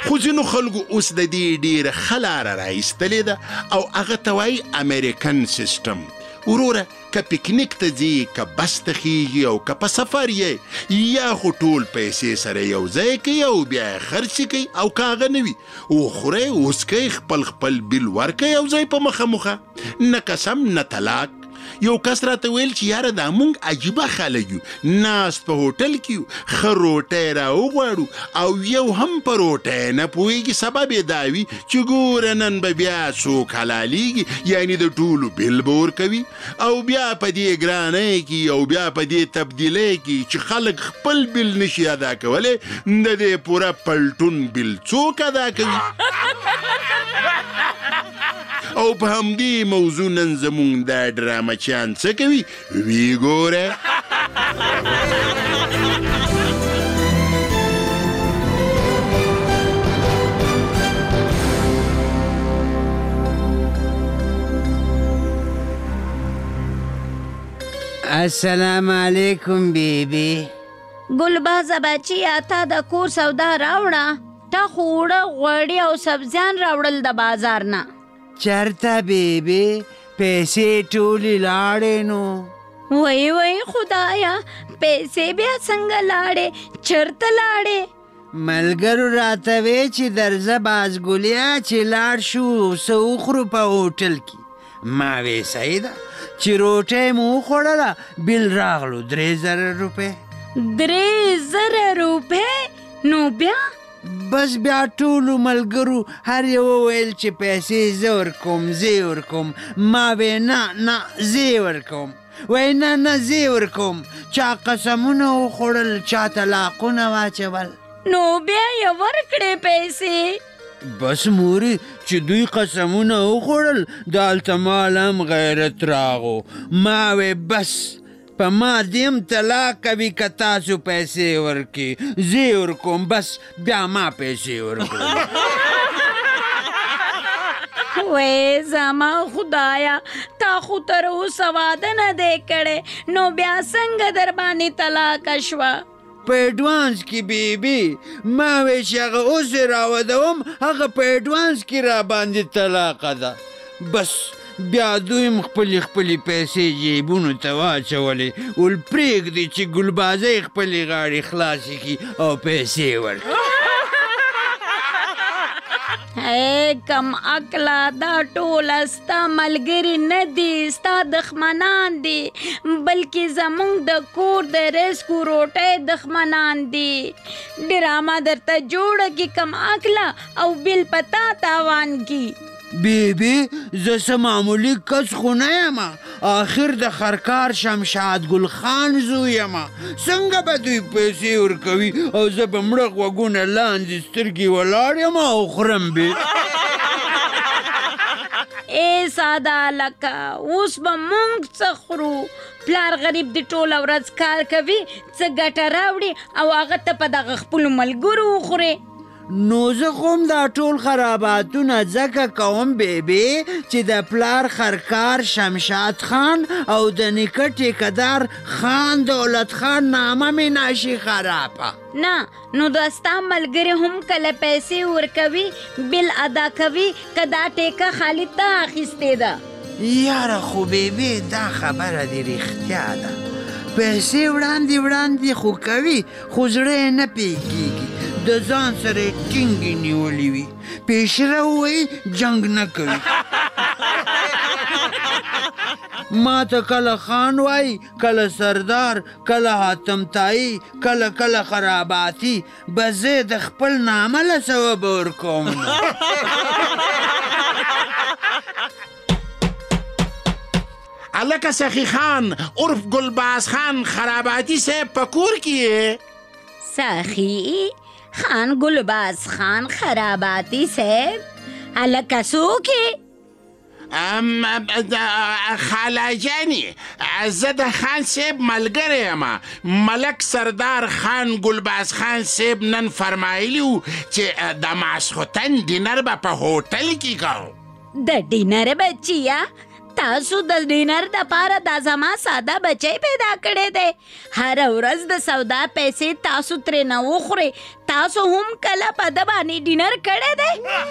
خو ځینو خلکو اوس د دې ډېره ښه لاره راایستلې ده او هغه ته وایي امریکن سیسټم. وروره که پکنیک ته ځي، که بس ته خیږي او که په سفر یې، یا خو ټول پیسې سره یو ځای کوي او بیا یې خرڅې کوي، او که هغه نه وي وخورئ وڅکئ، خپل خپل بیل ورکئ یو ځای په مخه مخه، نه قسم نه طلاق. یو کس راته ویل چې یاره دا مونږ عجیبه خلک یو، ناست په هوټل کې یو، ښه روټۍ راوغواړو او یو هم په روټۍ نه پوهېږي. سبب یې دا وي چې ګوره نن به بیا څوک حلالېږي، یعنې د ټولو بیل به ورکوي، او بیا په دې ګرانۍ کې او بیا په دې تبدیلۍ کې چې خلک خپل بیل نشي ادا کولی، د دې پوره پلټون بیل څوک ادا کوي؟ او په همدې موضوع نن زمونږ دا ډرامچیان څه کوي وی ګوره. السلام علیکم بیبی. ګلبازه بچیا تا د کور سودا راوړه، تا خوړه غوړي او سبزیان راوړل د بازار نه. چرته بیبی پیسې ټولې لاړې نو؟ وای وای خدایا، پیسې بیا څنګه لاړې؟ چرته لاړې؟ ملګرو راته وی چې درځه بازګلیا چې لاړ شو څه وخورو په هوټل کې. ما وی صحیح ده چې روټۍ مو وخوړله، بیل راغلو درې زره روپۍ. درې زره روپۍ؟ نو بیا بس بیا ټولو ملګرو هر یو وویل چې پیسې زه ورکوم زه ورکوم. ما وی نه نه زه ورکوم. وی نه نه زه ورکوم. چا قسمونه وخوړل، چا طلاقونه واچول. نو بیا یې ورکړې پیسې؟ بس مورې چې دوی قسمونه وخوړل، دالته مال هم غیرت راغو. ما وی بس په ما دیم طلاق کوي که تاسو پیسې ورکړي، زه ورکوم. بس بیا ما پیسې ورکړم. وای زما خدایا، تا خو تر اوسه واده نه دی کړی، نو بیا څنګه در باندې طلاقه شوه؟ په ایډوانس کې بیبي. ما وی چې هغه اوس یې راودوم، هغه په ایډوانس کې را باندې طلاقه ده. بس بیا دوی م خپلې خپلې پیسې جیبونو ته واچولې، ول پرېږدي چې ګلبازۍ خپلې غاړې خلاصې کړي او پیسې ورکړي. ای کم عقله، دا ټوله ستا ملګري نه دي، ستا دښمنان دي، بلکې زموږ د کور د رزق روټۍ دښمنان دي. ډرامه درته جوړه کړي کم عقله او بیل په تا تاوان کړي. بیبي زه څه معمولي کس خو نه یم، آخر د خرکار شمشاد ګل خان زوی یم. څنګه به دوی پیسې ورکوي او زه به مړه غوږونه لاندې سترګې ولاړ یم او خورم بې. ای ساده هلکه، اوس به موږ څه خورو؟ پلار غریب د ټوله ورځ کار کوي، څه ګټه راوړي او هغه ته په دغه خپلو ملګرو وخورې. نو زه خو هم دا ټول خراباتونه ځکه کوم بیبي چې د پلار خرکار شمشاد خان او د نیکه ټیکهدار خان دولت خان نامه مې نشي خرابه. نه نو دا ستا ملګري هم کله پیسې ورکوي، بیل ادا کوي، که دا ټیکه خالي تا اخیستې ده؟ یاره خو بیبي دا خبره دې رښتیا ده. پیسې وړاندې وړاندې خو کوي، خو زړه یې نه پوهېږي، د ځان سره یې ټینګې نیولې وي. پیشره ووایي جنګ نه کوي. ما ته کله خان وایي، کله سردار، کله حاتم تایي، کله کله خراباتي. بس زه د خپل نامه له سببه ورکوم. الکه سخی خان عرف گلباز خان خراباتی صاحب په کور کې؟ سخی خان گلباز خان خراباتی صاحب الکه څوک یې؟ خاله جانې، زه د خان صاحب ملګری یم. ملک سردار خان گلباز خان صاحب نن فرمایلی و چې د ماسخوتن ډینر به په هوټل کې کوو. د ډینر بچیا تاسو د ډینر د پاره د زما ساده بچی پیدا کړی دی. هر ورځ د سودا پیسې تاسو ترې نه وخورئ. تاسو هم کله په ده باندې ډینر کړی دی؟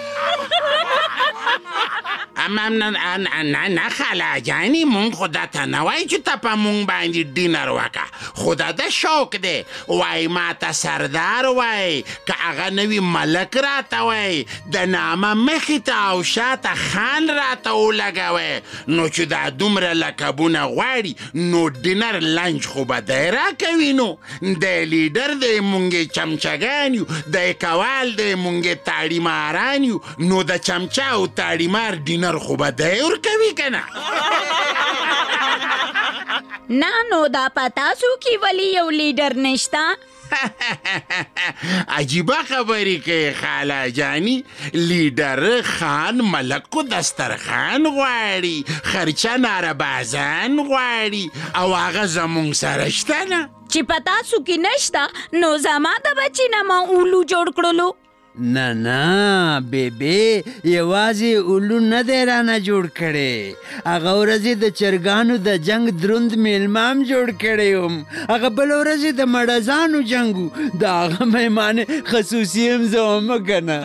نه خاله جانې مونږ خو دا ته نه وایو چې ته په مونږ باندې ډینر وکړه، خو دا د شوق دی. وایي ما ته سردار وایي، که هغه نه وي ملک راته وایي، د نامه مخې ته او شاته خان راته ولګوئ. نو چې دا دومره لقبونه غواړي نو ډینر لنچ خو به دی راکوي. نو د لیډر دی مونږ چمچګان یو، د کوال دی مونږ تاړي ماران یو، نو د چمچا او تاړي مار ډینر خو به دی ورکوي که نه؟ نه نو دا په تاسو کې ولې یو لیډر نشته؟ عجیبه خبرې کوي خاله جاني. لیډر خان ملک دسترخان غواړي، خرچه ناربازان غواړي، او هغه زمونږ سره شته نه. چې په تاسو کې نشته نو زما د بچي نه ما اولو جوړ کړلو. نه نه بیبي، یوازې اولو نه دی رانه جوړ کړی، هغه ورځې د چرګانو د جنگ دروند میلمام جوړ کړی وم. هغه بل ورځې د مړزانو جنګو، د هغه مهمان خصوصي هم زه وم که نه.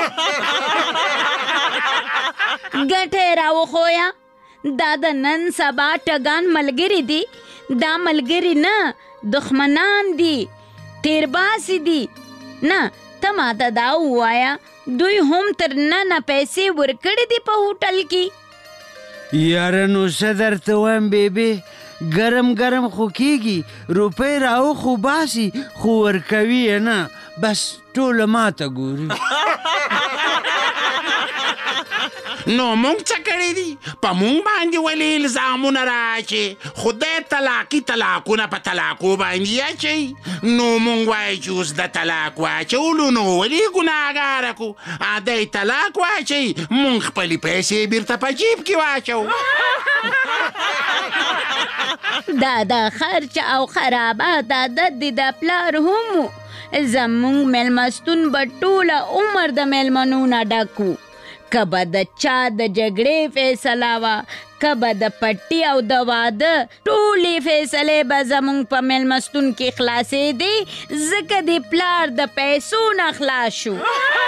ګټې راوښویه، دا د نن سبا ټګان ملګري دي، دا ملګري نه دښمنان دي، تیرباسي دي. نه ته ماته دا ووایه دوی هم تر ننه پیسې ورکړې دي په هوټل کې؟ یاره نو څه درته وایم بیبي، ګرم ګرم خو کېږي، روپۍ راوخو باسي خو ورکوي یې نه، بس ټوله ماته ګوري. نو مونږ څه کړي دي؟ په مونږ باندې ولې الزامونه راچې؟ خدای طلاقي طلاقونه په طلاقو باندې اچوي. نو مونږ وایو چې اوس د طلاق واچولو نو ولې ګناهګاره کړو؟ دی طلاق واچوي، مونږ خپلې پیسې بیرته په جیب کې واچو. دا د خرچ او خرابات عادت دی د پلار هم. زمونږ میلمستون به ټوله عمر د میلمنو نه ډک و. که به د چا د جګړې فیصله وه، که به د پټي او د واده، ټولې فیصلې به زمونږ په میلمستون کې خلاصېدې، ځکه د پلار د پیسو نه خلاص شو.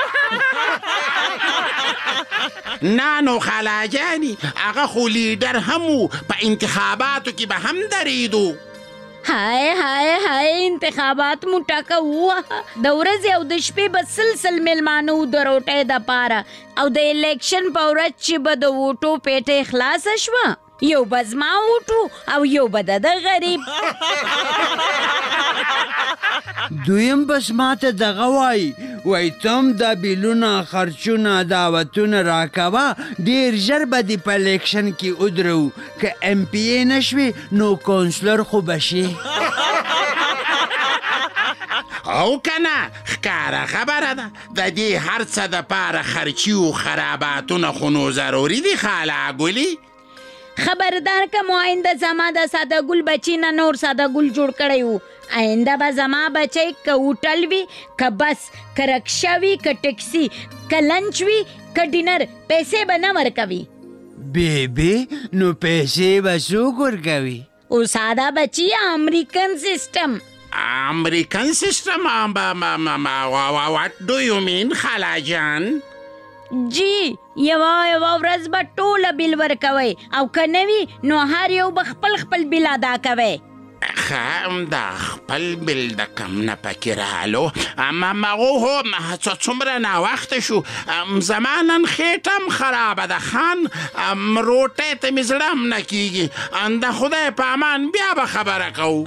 نه نو خاله جاني، هغه خو لیډر هم و، په انتخاباتو کې به هم درېدو. هاي هاي هاي انتخابات مو ټاکه ووهه، د ورځې او د شپې به سلسل میلمانه و د روټۍ دپاره، او د الیکشن په ورځ چې به د ووټو پیټۍ خلاصه شوه، یو به زما ووټو او یو به د ده غریب. دویم بس ماته دغه وایي، وایي تم دا بیلونه خرچونه دعوتونه راکوه، ډېر ژر به دې په الیکشن کې ودرو، که ایم پی ای نه شوې نو کونسلر خو به شې. او کنه ښکاره خبره ده، د دې هر څه دپاره خرچي و خراباتونه خو نو ضروري دي خاله ګلي. خبردار که مو آینده زما د ساده ګل بچي نه نور ساده ګل جوړ کړی و. آینده به زما بچی که هوټل وي، که بس، که رکشه وي، که ټکسي، که لنچ وي، که ډینر، پیسې به نه ورکوي. بیبي نو پیسې به څوک ورکوي؟ او ساده بچي امریکن سیسټم. امریکن سیسټم؟ واټ ډو یو مین خاله جان؟ جی یوه یوه ورځ به ټوله بیل ورکوئ، او که نه وي نو هر یو به خپل خپل بیل ادا کوئ. ښه دا خپل بیل د کم نه پکې رالو. مغو هو څومره ناوخته شو، زما نن خېټه هم خرابه ده خان، روټۍ ته مې زړه هم نه کېږي. د خدای په امان بیا به خبره کوو.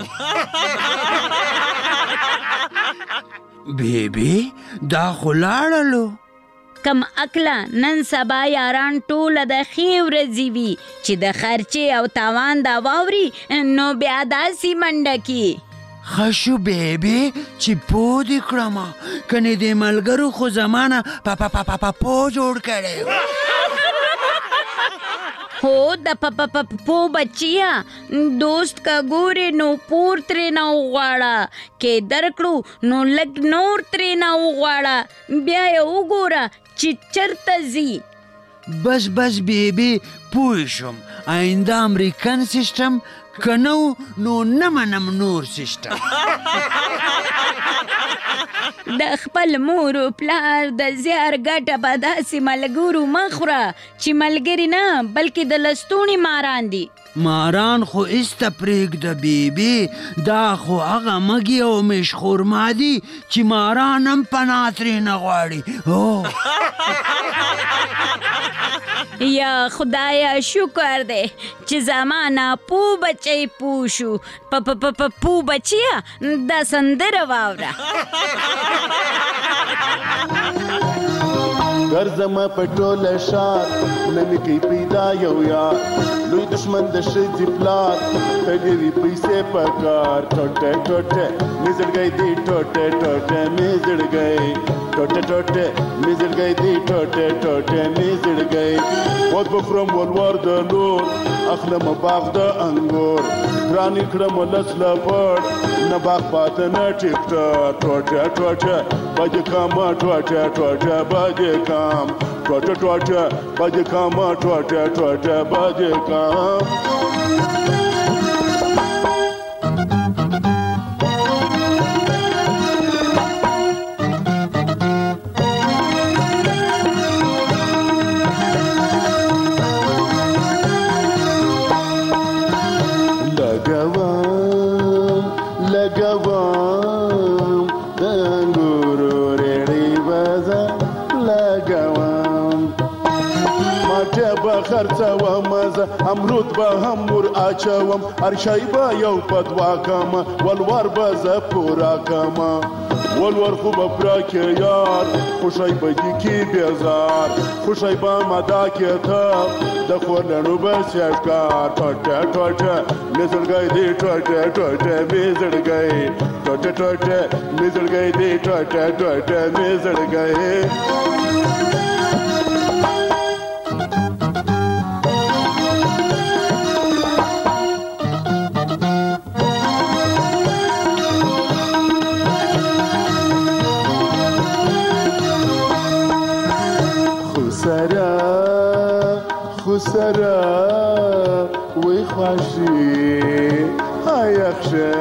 بیبي دا خو لاړلو. کم عقله نن سبا یاران ټوله د ښې ورځې وي چې د خرچې او تاوان دا واوري نو بیا داسې منډه کي. ښه شو بیبي چې پوه دې کړمه، کنې دې ملګرو خو زمانه په په په په پو جوړ کړی. هو د پپپپو بچیا دوست کا ګورې نو پور ترې نه وغواړه، کې درکړو نو لږ نور ترې نه وغواړه، بیا یې وګوره چې چرته ځي. بس بس بیبي پوه شوم آینده امریکن سیستم که نو نو نه منم نور سیستم. د خپل مور او پلار د زیار ګټه به داسې ملګرو مه خوره چې ملګري نه بلکې د لستوڼي ماران دي. ماران خو ایسته پرېږده بیبي، دا خو هغه مږي او مشخورما دي چې ماران هم پناه ترې نه غواړي. یا خدایا شکر دی چې زما ناپو بچی پوه شو. پو بچیه دا سندره واوره. ګرځم په ټوله ښار نه مې کوي پیدا یو یار، لوی دښمن د ښځې پلار تللې وي پیسې په کار. ټوټه ټوټه مې زړګی دی ټوټه ټوټه مې زړګی ټوټه ټوټه مې زړګی دی ټوټه ټوټه مې زړګی. وخت به خورم ولور د لور اخلم باغ د انګور، ګرانې کړم لس لپړ نه باغ پاته نه ټیکټر. ټوټه ټوټه بجې کامه ټوټه ټوټه بجې کام ټوټه ټوټه بجې کامه ټوټه ټوټه بجې کام. خرڅوم زه امرود به هم ور اچوم، ارشای به یو په دوه کمه ولور به زه پوره کمه. ولور خو به پوره کې یار خوشی به دي کې بیزار، خوشی به مدا کې ته د خورلڼو به سیشکار. ټوټه ټوټه مې زړګی دی ټوټه ټوټه مې زړګی ټوټه ټوټه مې زړګی دی ټوټه ټوټه مې زړګی. سره وی خواشي هایخشه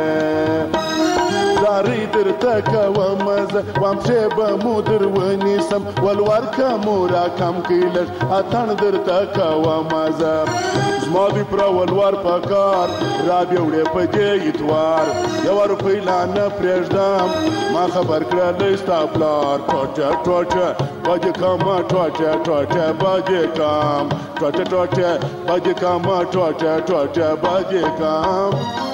زاری درته کوم زه وام چې به مو در ونیسم ولور که مو راکم کړي لږ اتڼ درته کوم زه. زما دوی پوره ولور په کار را بیوړې په دې اتوار، یوه روپۍ لا نه پرېږدم ما خبر کړلی ستا پلار. ټوټه ټوټه بجې کامه ټوټه ټوټه بجې کام ټوټه ټوټه بجې کامه ټوټه ټوټه بجې کام.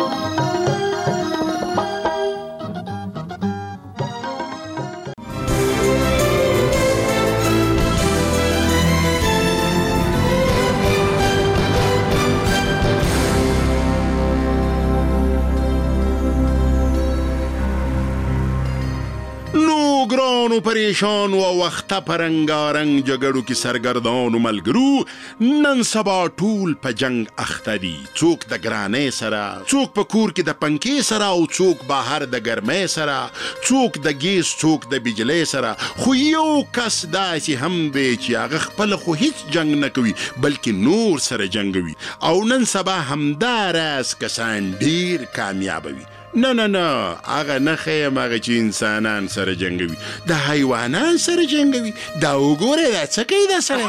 ګرانو پریشانو او وخته په رنګارنګ جګړو کې سرګردانو ملګرو نن سبا ټول په جنگ اخته دي. څوک د ګرانۍ سره، څوک په کور کې د پنکې سره او څوک بهر د ګرمۍ سره، څوک د ګیس څوک د بجلۍ سره. خو یو کس داسې هم دی چې هغه خپل خو هیڅ جنگ نه کوي بلکې نور سره جنګوي، او نن سبا همدا راز کسان ډیر کامیابه وي. نه نه نه هغه نه ښیم هغه چې انسانان سره جنګوي، د حیوانان سره جنګوي. دا وګوره دا څه کوي دا سره.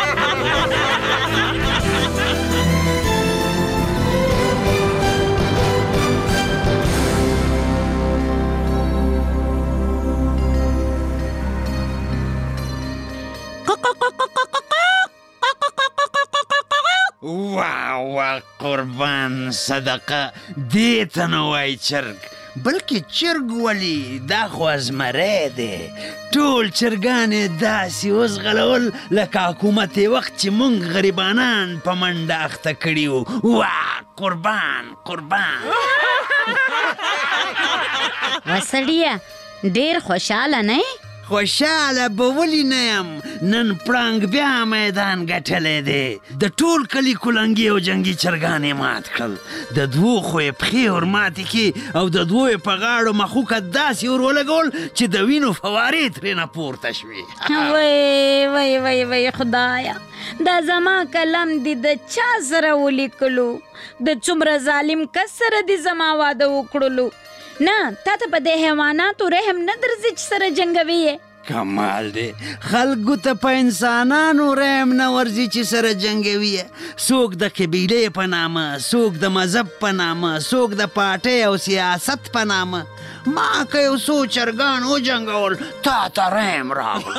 واه واه قربان صدقه دې ته نه وای چرګ بلکې چرګ ولي دا خو ازمری دی. ټول چرګانې داسې وزغلول لکه حکومت وخت چې مونږ غریبانان په منډه اخته کړي وو. واه قربان قربان. وسړیه ډېر خوشحاله نه خوشاله به ولې نه یم نن پړانګ بیا میدان ګټلی دی د ټول کلي کلنګي او جنګي چرګانې مات کړل د دوو خو یې پښې ورماتې کړې او د دوو یې په غاړو مخوکه داسې ور ولګول چې د وینو فوارې ترېنه پورته شوې وای وای وای وای خدایا دا زما کلم دی د چا سره ولیکلو د څومره ظالم کس سره دی زما واده وکړلو نه تا ته په دې حیواناتو رحم نه درځي چې سره جنګوي یې کمال دی خلکو ته په انسانانو رحم نه ورځي چې سره جنګوي یې څوک د قبیلې په نامه څوک د مذهب په نامه څوک د پارټۍ او سیاست په نامه ما که یو څو چرګان وجنګول تا ته رحم راغل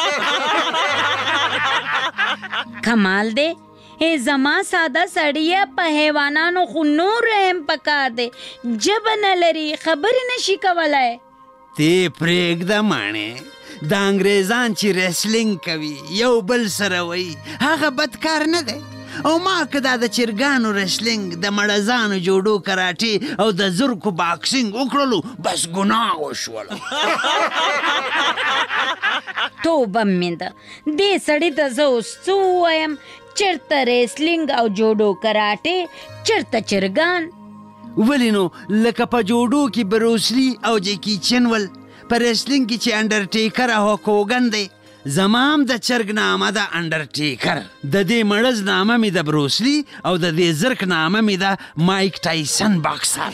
کمال دی ای زما ساده سړیه په حیوانانو خو نور رحم پکار دی ژبه نه لري خبرې نشي کولی تی پرېږده ماڼې د انګریزان چې ریسلینګ کوي یو بل سره وایي هغه بد کار نه دی او ما که دا د چرګانو ریسلینګ د مړزانو جوډو کراټې او د زرکو باکسینګ وکړلو بس ګناه وشوله توبه مې ده دې سړي ته زه اوس څه ووایم چېرته ریسلینګ او جوډو کراټې چېرته چرګان ولې نو لکه په جوډو کې بروسلي او جیکی چن ول په ریسلینګ کې چې انډرټیکر او کوګن دی زما هم د چرګ نامه ده انډرټیکر د دې مړز نامه مې د بروسلي او د دې زرک نامه مې ده مایک ټایسن باکسر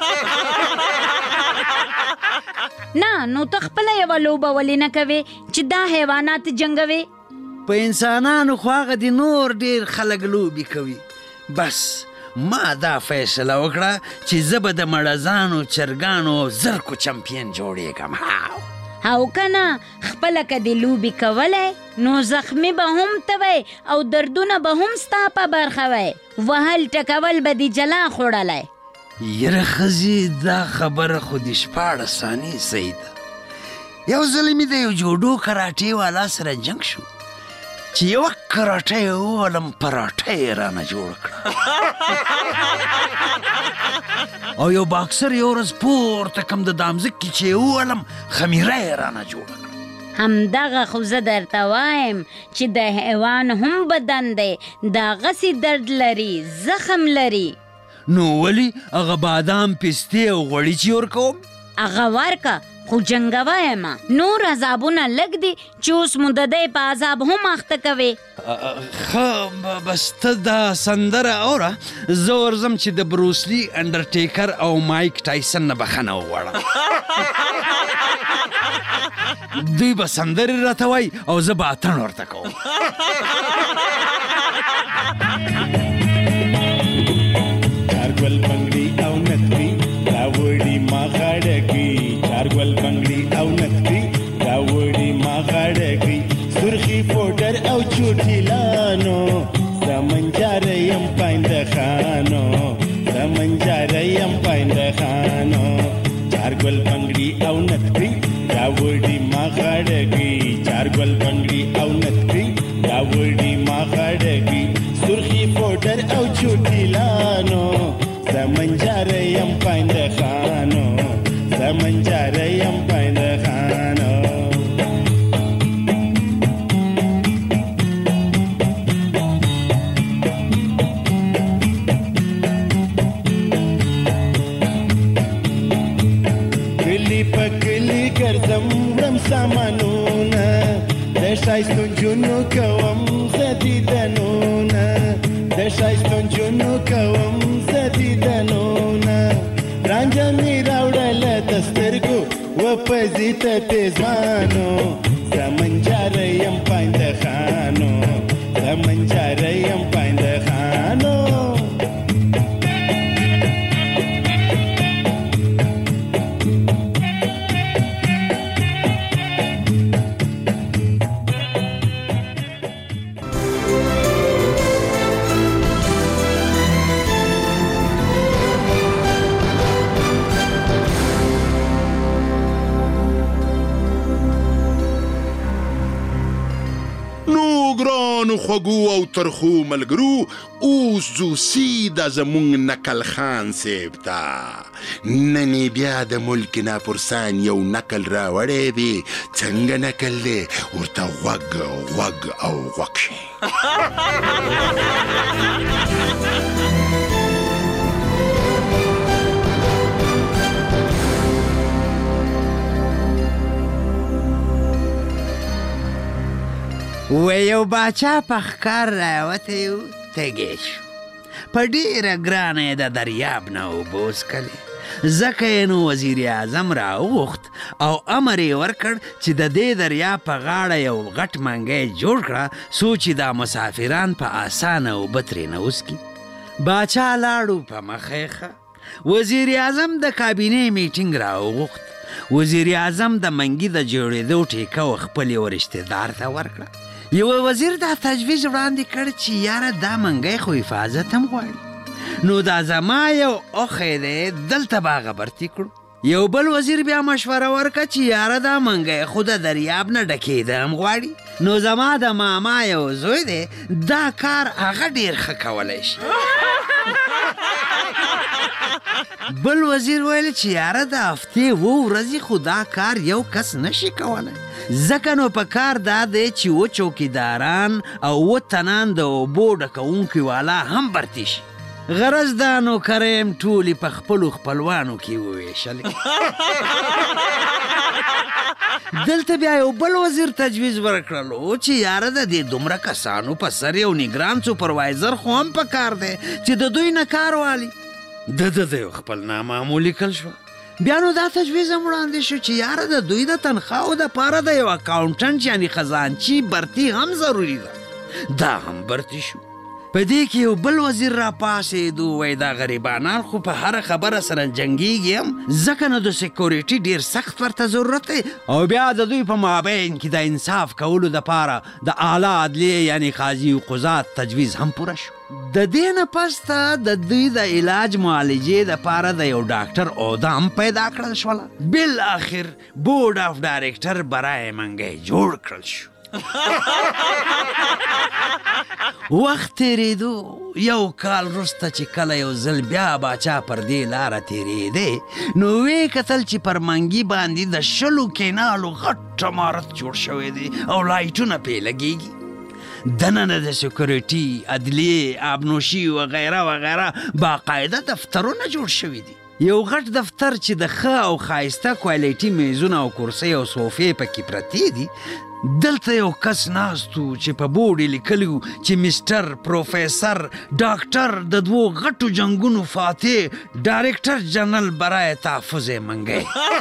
نه نو ته خپله یوه لوبه ولې نه کوې چې دا حیوانات جنګوې په انسانانو خو هغه د نور ډېر خلک لوبې کوي بس ما دا فیصله وکړه چې زه به د مړزانو چرګانو زرکو چمپین جوړېږم او کنه خپله که د لوبې کولی نو زخمی به هم ته وی او دردونه به هم ستا په برخه وی وهل ټکول به دې جلا خوړلی یره ښځې دا خبره خو د شپاړس ثانیې صحیح ده یو ځل مې د یو جوډو کراټې والا سره جنګ شو چې یوه کراټه یې وولم پراټه یې رانه جوړ کړه او یو باکسر یو ورځ پورته کم د دامځک کې چې یې وولم خمیره یې رانه جوړه کړه همدغه خو زه درته وایم چې د حیوان هم بدن دی دغسې درد لري زخم لري نو ولې هغه بادام پستې او غوړي چې ورکوم هغه ورکه خو جنګوه یم نور عذابونه لږ دي چې اوس مو د دی په عذاب هم اخته کوې ښه بس ته دا سندره اوره زه ورځم چې د بروسلي انډرټیکر او مایک ټایسن نه بخښنه وغواړم دوی به سندرې راته وایي او زه به اتڼ ورته کوم چارګل بنګړي او نتري راوړي ما غاړګي چارګل بنګړي او نتري راوړي ما غاړګي سرخي پوډر او چوټي لانو زمنجار يم پاند خانو زمنجار يم پاند خانو چارګل بنګړي او نتري راوړي ما غاړګي چارګل بنګړي او نتري راوړي ما غاړګي سرخي پوډر او چوټي لانو زمنجار يم پاند خانو زمنجار يم پاند خانو کلی پکلی ګرځم رم سامانونه د شایستو جنو کوم زدیدنونه د شایستو جنو کوم زدیدنونه رانجه می راوړل د سترګو و پزی ته تیزوانو زمنجار یم پاند خانو زمنجار یم پاند خانو خوږو او ترخو ملګرو اوس ځو سیده زموږ نکل خان صاحب ته نن یې بیا د ملک ناپرسان یو نکل راوړی دی. څنګه نکل دی ورته غوږ غوږ او غوږ شي. و یو باچا په ښکار راوتی و، تږی شو. په ډېره ګرانه یې د دریاب نه اوبه وڅښلې، ځکه یې نو وزیر اعظم راوغوښت او امر یې ورکړ چې د دې دریاب په غاړه یو غټ منګی جوړ کړه څو چې دا مسافران په اسانه اوبه ترېنه وڅکي. باچا لاړو په مخه یې ښه. وزیر اعظم د کابینې میټینګ راوغوښت. وزیر اعظم د منګي د جوړېدو ټیکه خپل یو رشتهدار ته ورکړه. یو وزیر دا تجویز وړاندې کړ چې یاره دا منګی خو حفاظت هم غواړي، نو دا زما یو اوښی دی، دلته به هغه برتي کړو. یو بل وزیر بیا مشوره ورکړه چې یاره دا منګی خو د دریاب نه ډکېده هم غواړي، نو زما د ماما یو زوی دی، دا کار هغه ډېر ښه کولی شي. بل وزیر ویل چې یاره د هفتې اووه ورځې خو دا کار یو کس نشي کولی، ځکه نو په کار دا دی چې اووه چوکیداران او اووه تنان د اوبو ډکوونکي والا هم برتي شي. غرض دا نوکرۍ یم ټولې په خپلو خپلوانو کې وویشلې. دلته بیا یو بل وزیر تجویز ورکړلو چې یاره د دې دومره کسانو په سر یو نګران سوپروایزر خو هم په کار دی چې د دوی نه کار والي. د ده د یو خپل نامه ولیکل شوه. بیا نو دا تجویز هم وړاندې شو چې یاره د دوی د تنخواو دپاره د یو اکاونټنټ یعنې خزانچي برتي هم ضروري ده. دا هم برتي شو. په دې کې یو بل وزیر را پاسېدو، وایي دا غریبانان خو په هره خبره سره جنګېږي هم، ځکه نو د سیکورټي ډېر سخت ورته ضرورت دی، او بیا د دوی په مابین کې د انصاف کولو دپاره د اعلی عدلیې یعنې قاضي و قضات تجویز هم پوره شو. د دې نه پس ته د دوی د علاج معالجې دپاره د یو ډاکټر عهده هم پیدا کړل شوله. بالاخر بورډ آف ډایرکټر برای منګی جوړ کړل شو. وخت تیریدو، یو کال وروسته چې کله یو ځل بیا باچا پر دې لاره تیریدی، نو ویې کتل چې پر منګي باندې د شلو کینالو غټ عمارت جوړ شوی دی او لایټونه پې لګېږي. دننه د سیکورټي، عدلیې، آبنوشي وغیره وغیره باقاعده دفترونه جوړ شوي دي. یو غټ دفتر چې د ښه او ښایسته کوالټي میزونه او کرسۍ او صوفې پکې پرتې دي. دلته یو کس ناست و چې په بورډ یې لیکلي و چې مسټر پروفیسر ډاکټر د دوو غټو جنګونو فاتح ډایرکټر جنرال برای تحفظ منګی.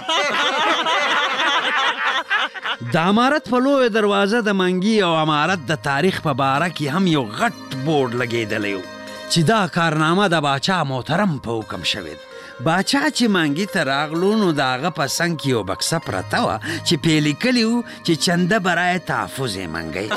د امارت په لویه دروازه د منګي او امارت د تاریخ په باره کې هم یو غټ بورډ لګېدلی و چې دا کارنامه د باچا محترم په حکم شوې ده. باچا چې منګي ته راغلو، نو د هغه په څنګ کې یو بکسه پرته وه چې پې لیکلي وو چې چنده برای تحفظ منګی.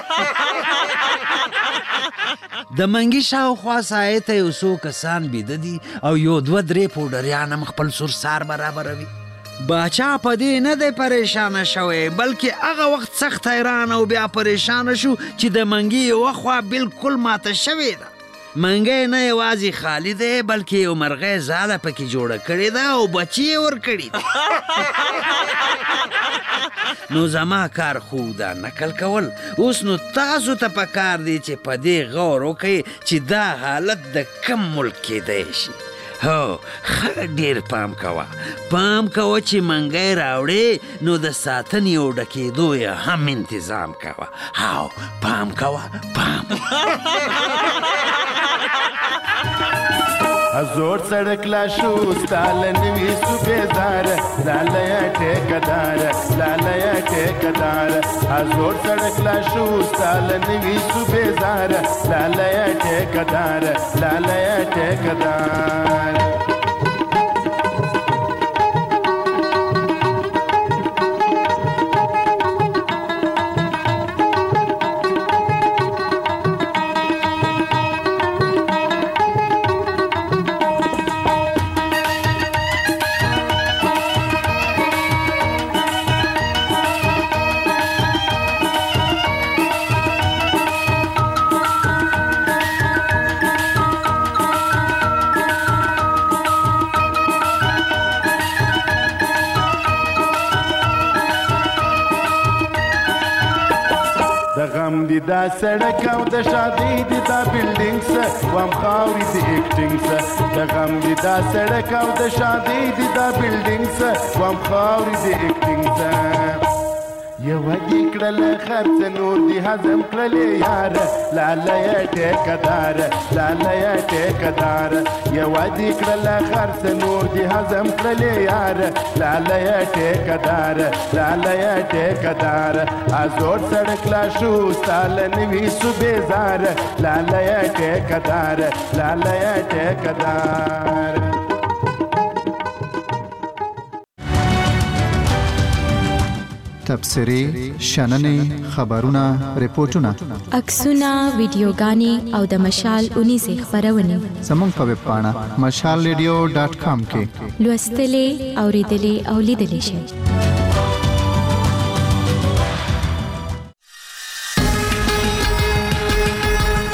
د منګي شاوخوا سایې ته یو څو کسان بیده دي او یو دوه درې پوډریان هم خپل سرسار برابروي. باچا په دې نه دی پریشانه شوی، بلکې هغه وخت سخت حیران او بیا پریشانه شو چې د منګي یوه خوا بالکل ماته شوې ده. منګی نه یوازې خالی دی، بلکې یو مرغۍ ځاله پکې جوړه کړې ده او بچي یې ورکړي دي. نو زما کار خو دا نقل کول. اوس نو تاسو ته پکار دی چې په دې غور وکړئ چې دا حالت د کم ملک کیدی شي. هو ښه ډېر پام کوه، پام کوه چې منګی راوړې نو د ساتنې او ډکېدو یې هم انتظام کوه. هاو پام کوه، پام. زور سړک لا شو ستال نوي صوبېدار، لاله ټیکدار، لاله ټیکدار. زور سړک لا شو ستال نوي صوبېدار، لاله ټیکدار، لاله ټیکدار. دا سړک او د شادي دي دا بلډینګ سه وام خاوري د اکټینګ سه د غم دي دا سړک او د شادي دي دا بلډینګ سه وام خاوري د اکټینګ سه یو دې کړل خرڅ نور دي هضم کړلې یار لاله یې ټیکدار لاله یې ټیکدار یو دې کړل خرڅ نور دي هضم کړلې یار لاله یې ټیکدار لاله یې ټیکدار ازور سړک لا شو سال نوي صوبېزار لاله یې ټیکدار لاله یې ټیکدار تبصرې شننې خبرونه ریپورتونه عکسونه ویډیوګانې او د مشال اونیزې خبرونه زموږ په ویب پاڼه مشال ریډیو ډاټ کام کې لوستلې اوریدلې او لیدلې شئ